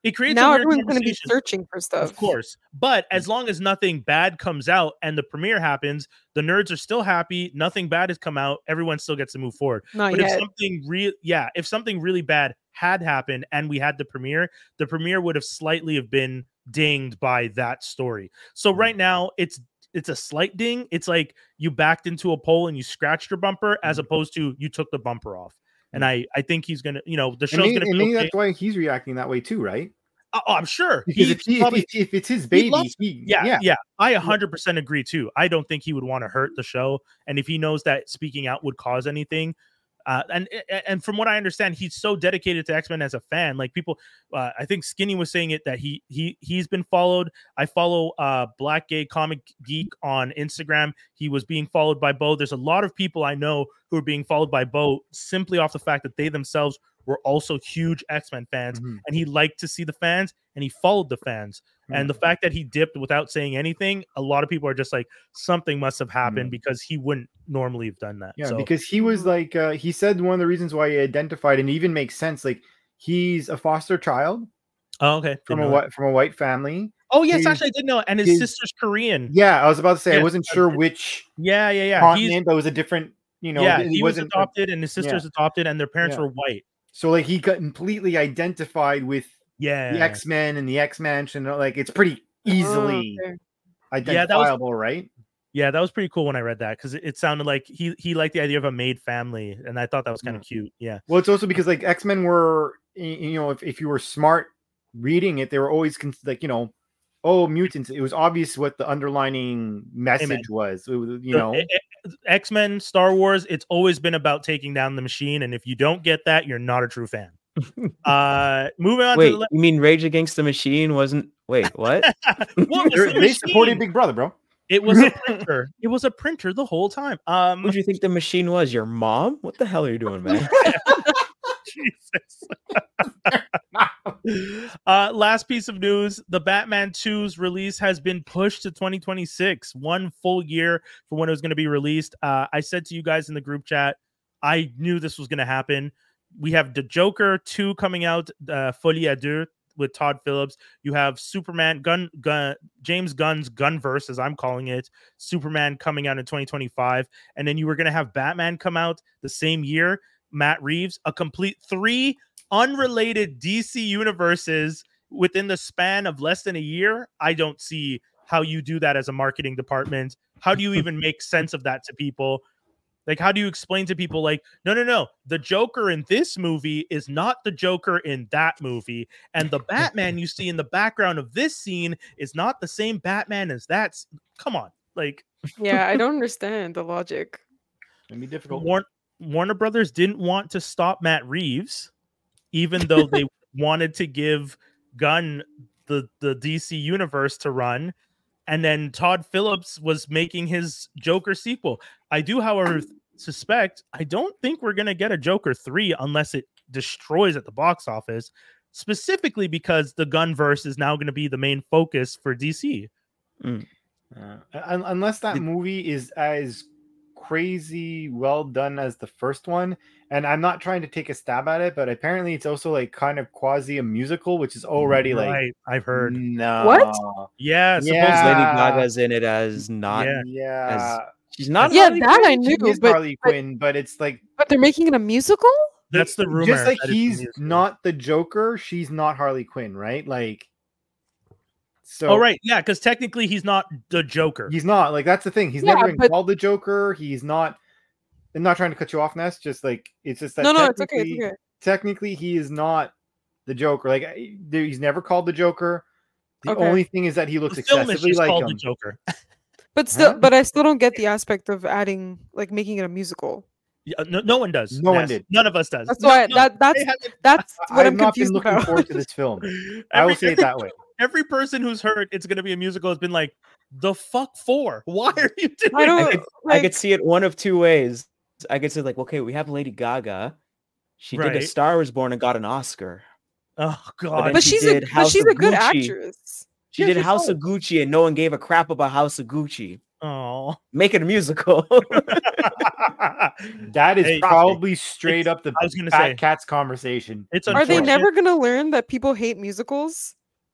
it creates now a weird everyone's going to be conversation. searching for stuff. Of course. But as long as nothing bad comes out and the premiere happens, the nerds are still happy. Nothing bad has come out. Everyone still gets to move forward. Not but yet. if something real, yeah, if something really bad had happened and we had the premiere, the premiere would have slightly have been dinged by that story. So right now it's it's a slight ding. It's like you backed into a pole and you scratched your bumper as opposed to you took the bumper off. And I, I think he's gonna, you know, the And show's maybe, gonna and be maybe okay. that's why he's reacting that way too, right? Oh, I'm sure. Because He if, he, probably- if, if it's his he baby, loves- he, yeah, yeah, yeah, I one hundred percent agree too. I don't think he would want to hurt the show, and if he knows that speaking out would cause anything, uh, and and from what I understand, he's so dedicated to X-Men as a fan. Like people, uh, I think Skinny was saying it that he he he's been followed. I follow uh Black Gay Comic Geek on Instagram. He was being followed by Bo. There's a lot of people I know who are being followed by Bo simply off the fact that they themselves were also huge X-Men fans, Mhm. and he liked to see the fans, and he followed the fans. And the fact that he dipped without saying anything, a lot of people are just like, something must have happened because he wouldn't normally have done that. Yeah, so, because he was like, uh, he said one of the reasons why he identified, and it even makes sense. Like he's a foster child oh, okay. from Didn't a know that. white from a white family. Oh, yes, his- actually, I did know. And his, his- sister's Korean. Yeah, I was about to say I Yeah, wasn't uh, sure it- which Yeah, yeah, yeah. He's, continent, but it was a different. You know, yeah, it he was wasn't. adopted, and his sister's adopted, and their parents Yeah. were white. So like he got completely identified with Yeah. the X Men and the X Mansion. Like it's pretty easily Oh, okay. identifiable, right? Yeah, that was pretty cool when I read that because it, it sounded like he he liked the idea of a made family, and I thought that was kind of cute. Yeah. Well, it's also because like X Men were, y- you know, if, if you were smart reading it, they were always cons- like, you know, oh, mutants. It was obvious what the underlining message was. It was, you know, X Men, Star Wars, it's always been about taking down the machine, and if you don't get that, you're not a true fan. uh, moving on Wait, to the you mean Rage Against the Machine wasn't? Wait, what? what was They're- the they supported machine? Big Brother, bro. It was a printer. It was a printer the whole time. Um, Who do you think the machine was? Your mom? What the hell are you doing, man? Jesus. uh, last piece of news: the Batman two's release has been pushed to twenty twenty-six, one full year for when it was going to be released. Uh, I said to you guys in the group chat, I knew this was going to happen. We have the Joker two coming out, uh, Folie à deux, with Todd Phillips. You have Superman, Gun, Gun, James Gunn's Gunverse, as I'm calling it, Superman coming out in twenty twenty-five, and then you were going to have Batman come out the same year. Matt Reeves, a complete three unrelated D C universes within the span of less than a year. I don't see how you do that as a marketing department. How do you even make sense of that to people? Like, how do you explain to people, like, no, no, no, the Joker in this movie is not the Joker in that movie, and the Batman you see in the background of this scene is not the same Batman as that. s- Come on, like, Yeah, I don't understand the logic. It'd be difficult. Warner, Warner Brothers didn't want to stop Matt Reeves, even though they wanted to give Gunn the the D C universe to run, and then Todd Phillips was making his Joker sequel. I do, however, suspect I don't think we're gonna get a Joker three unless it destroys at the box office, specifically because the Gunverse is now going to be the main focus for D C. Uh, un- unless that Did- movie is as crazy well done as the first one, and I'm not trying to take a stab at it, but apparently it's also like kind of quasi a musical, which is already like Right, I've heard. no, What? Yeah, Yeah. supposedly. Lady Ah. Gaga's in it as not. Yeah. yeah, She's not. Yeah, Harley that I Quinn? she knew, is but, Harley but Quinn, but it's like but they're making it a musical. That's the rumor. just like that it's a he's musical. not the Joker, she's not Harley Quinn, right? Like, so Oh, right. Yeah, because technically he's not the Joker. he's not like that's the thing. He's Yeah, never been but- called the Joker. He's not. I'm not trying to cut you off, Ness. Just like it's just that. No, no, it's okay. It's technically- okay. Technically, he is not the Joker. Like I- there- he's never called the Joker. The Okay. only thing is that he looks The film is excessively just like called him. the Joker. But still, Huh? but I still don't get the aspect of adding, like, making it a musical. Yeah, no, no one does. No one Ness. did. None of us does. That's No- why no, that that's they haven't- that's I- what I've I'm not been confused looking about. forward to this film. I will every, say it that way. every person who's heard it's going to be a musical has been like, the fuck for? Why are you doing I don't I could, I like. could see it one of two ways. I could say like, okay, we have Lady Gaga. She did Right. A Star Was Born and got an Oscar. Oh, then God. but she she's a did but House she's of a good Gucci. actress. She Yeah, did she's House fine. of Gucci, and no one gave a crap about House of Gucci. Oh. Make it a musical. That is Hey, probably straight it's- up the I was gonna Fat say Cats conversation. it's Are they unfortunate. never gonna learn that people hate musicals?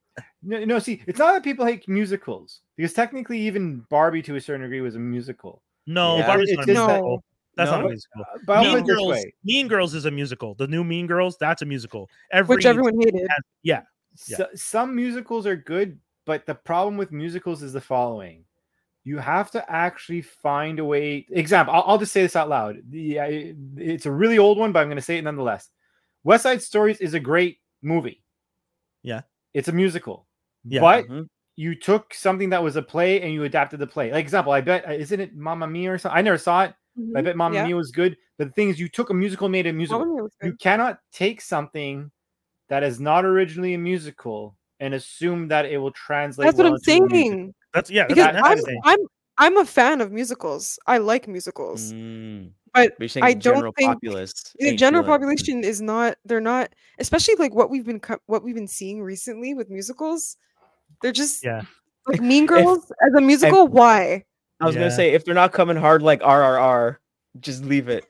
No, no, see, it's not that people hate musicals because technically, even Barbie to a certain degree was a musical. No, Yeah. Barbie's It's not a just that- musical. That's not a No? musical. But I'll put Mean it this Girls, way: Mean Girls is a musical. The new Mean Girls, that's a musical. Every Which everyone hated. has- yeah, Yeah. so- some musicals are good, but the problem with musicals is the following: you have to actually find a way. Example: I'll, I'll just say this out loud. The, I- it's a really old one, but I'm going to say it nonetheless. West Side Stories is a great movie. Yeah. It's a musical, Yeah. but Mhm. you took something that was a play and you adapted the play. Like example, I bet isn't it Mamma Mia or something? I never saw it. I Mhm, bet Mamma yeah. Mia was good. But the thing is, you took a musical, and made it a musical. Mamma Mia was You good. cannot take something that is not originally a musical and assume that it will translate. That's what well I'm into a musical. saying. that's yeah. That's, Because that- that's I'm the thing. I'm I'm a fan of musicals. I like musicals, Mm. but But you're saying I the don't general think populace. the ain't general feeling it. population is not. They're not, especially like what we've been co- what we've been seeing recently with musicals. They're just Yeah. like Mean Girls as a musical. Why? I was Yeah. gonna say if they're not coming hard like R R R, just leave it.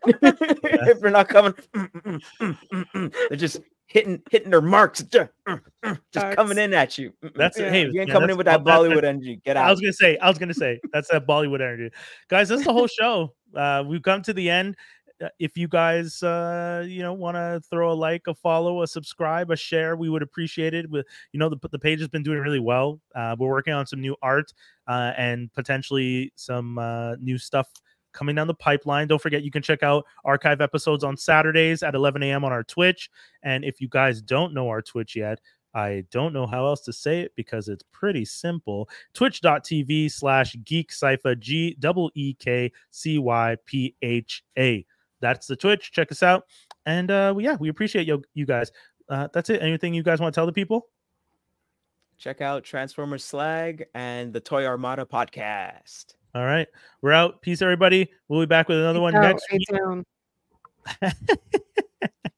If they're not coming, mm, mm, mm, mm, mm, they're just hitting hitting their marks, just Facts. coming in at you. Mm, mm. That's Yeah. hey, If you ain't yeah, coming that's in with all- that that- Bollywood that- energy. Get I out. was gonna say, I was gonna say that's that Bollywood energy, guys. That's the whole show. Uh, we've come to the end. Uh, If you guys, uh, you know, want to throw a like, a follow, a subscribe, a share, we would appreciate it. With you know, the the page has been doing really well. Uh, we're working on some new art uh, and potentially some uh, new stuff coming down the pipeline. Don't forget, you can check out archive episodes on Saturdays at eleven a.m. on our Twitch. And if you guys don't know our Twitch yet, I don't know how else to say it because it's pretty simple. Twitch.tv slash Geek Cypher, G E E K C Y P H A. That's the Twitch. Check us out. And uh, yeah, we appreciate you, you guys. Uh, that's it. Anything you guys want to tell the people? Check out Transformers Slag and the Toy Armada podcast. All right. We're out. Peace, everybody. We'll be back with another one Out, next A week. Town.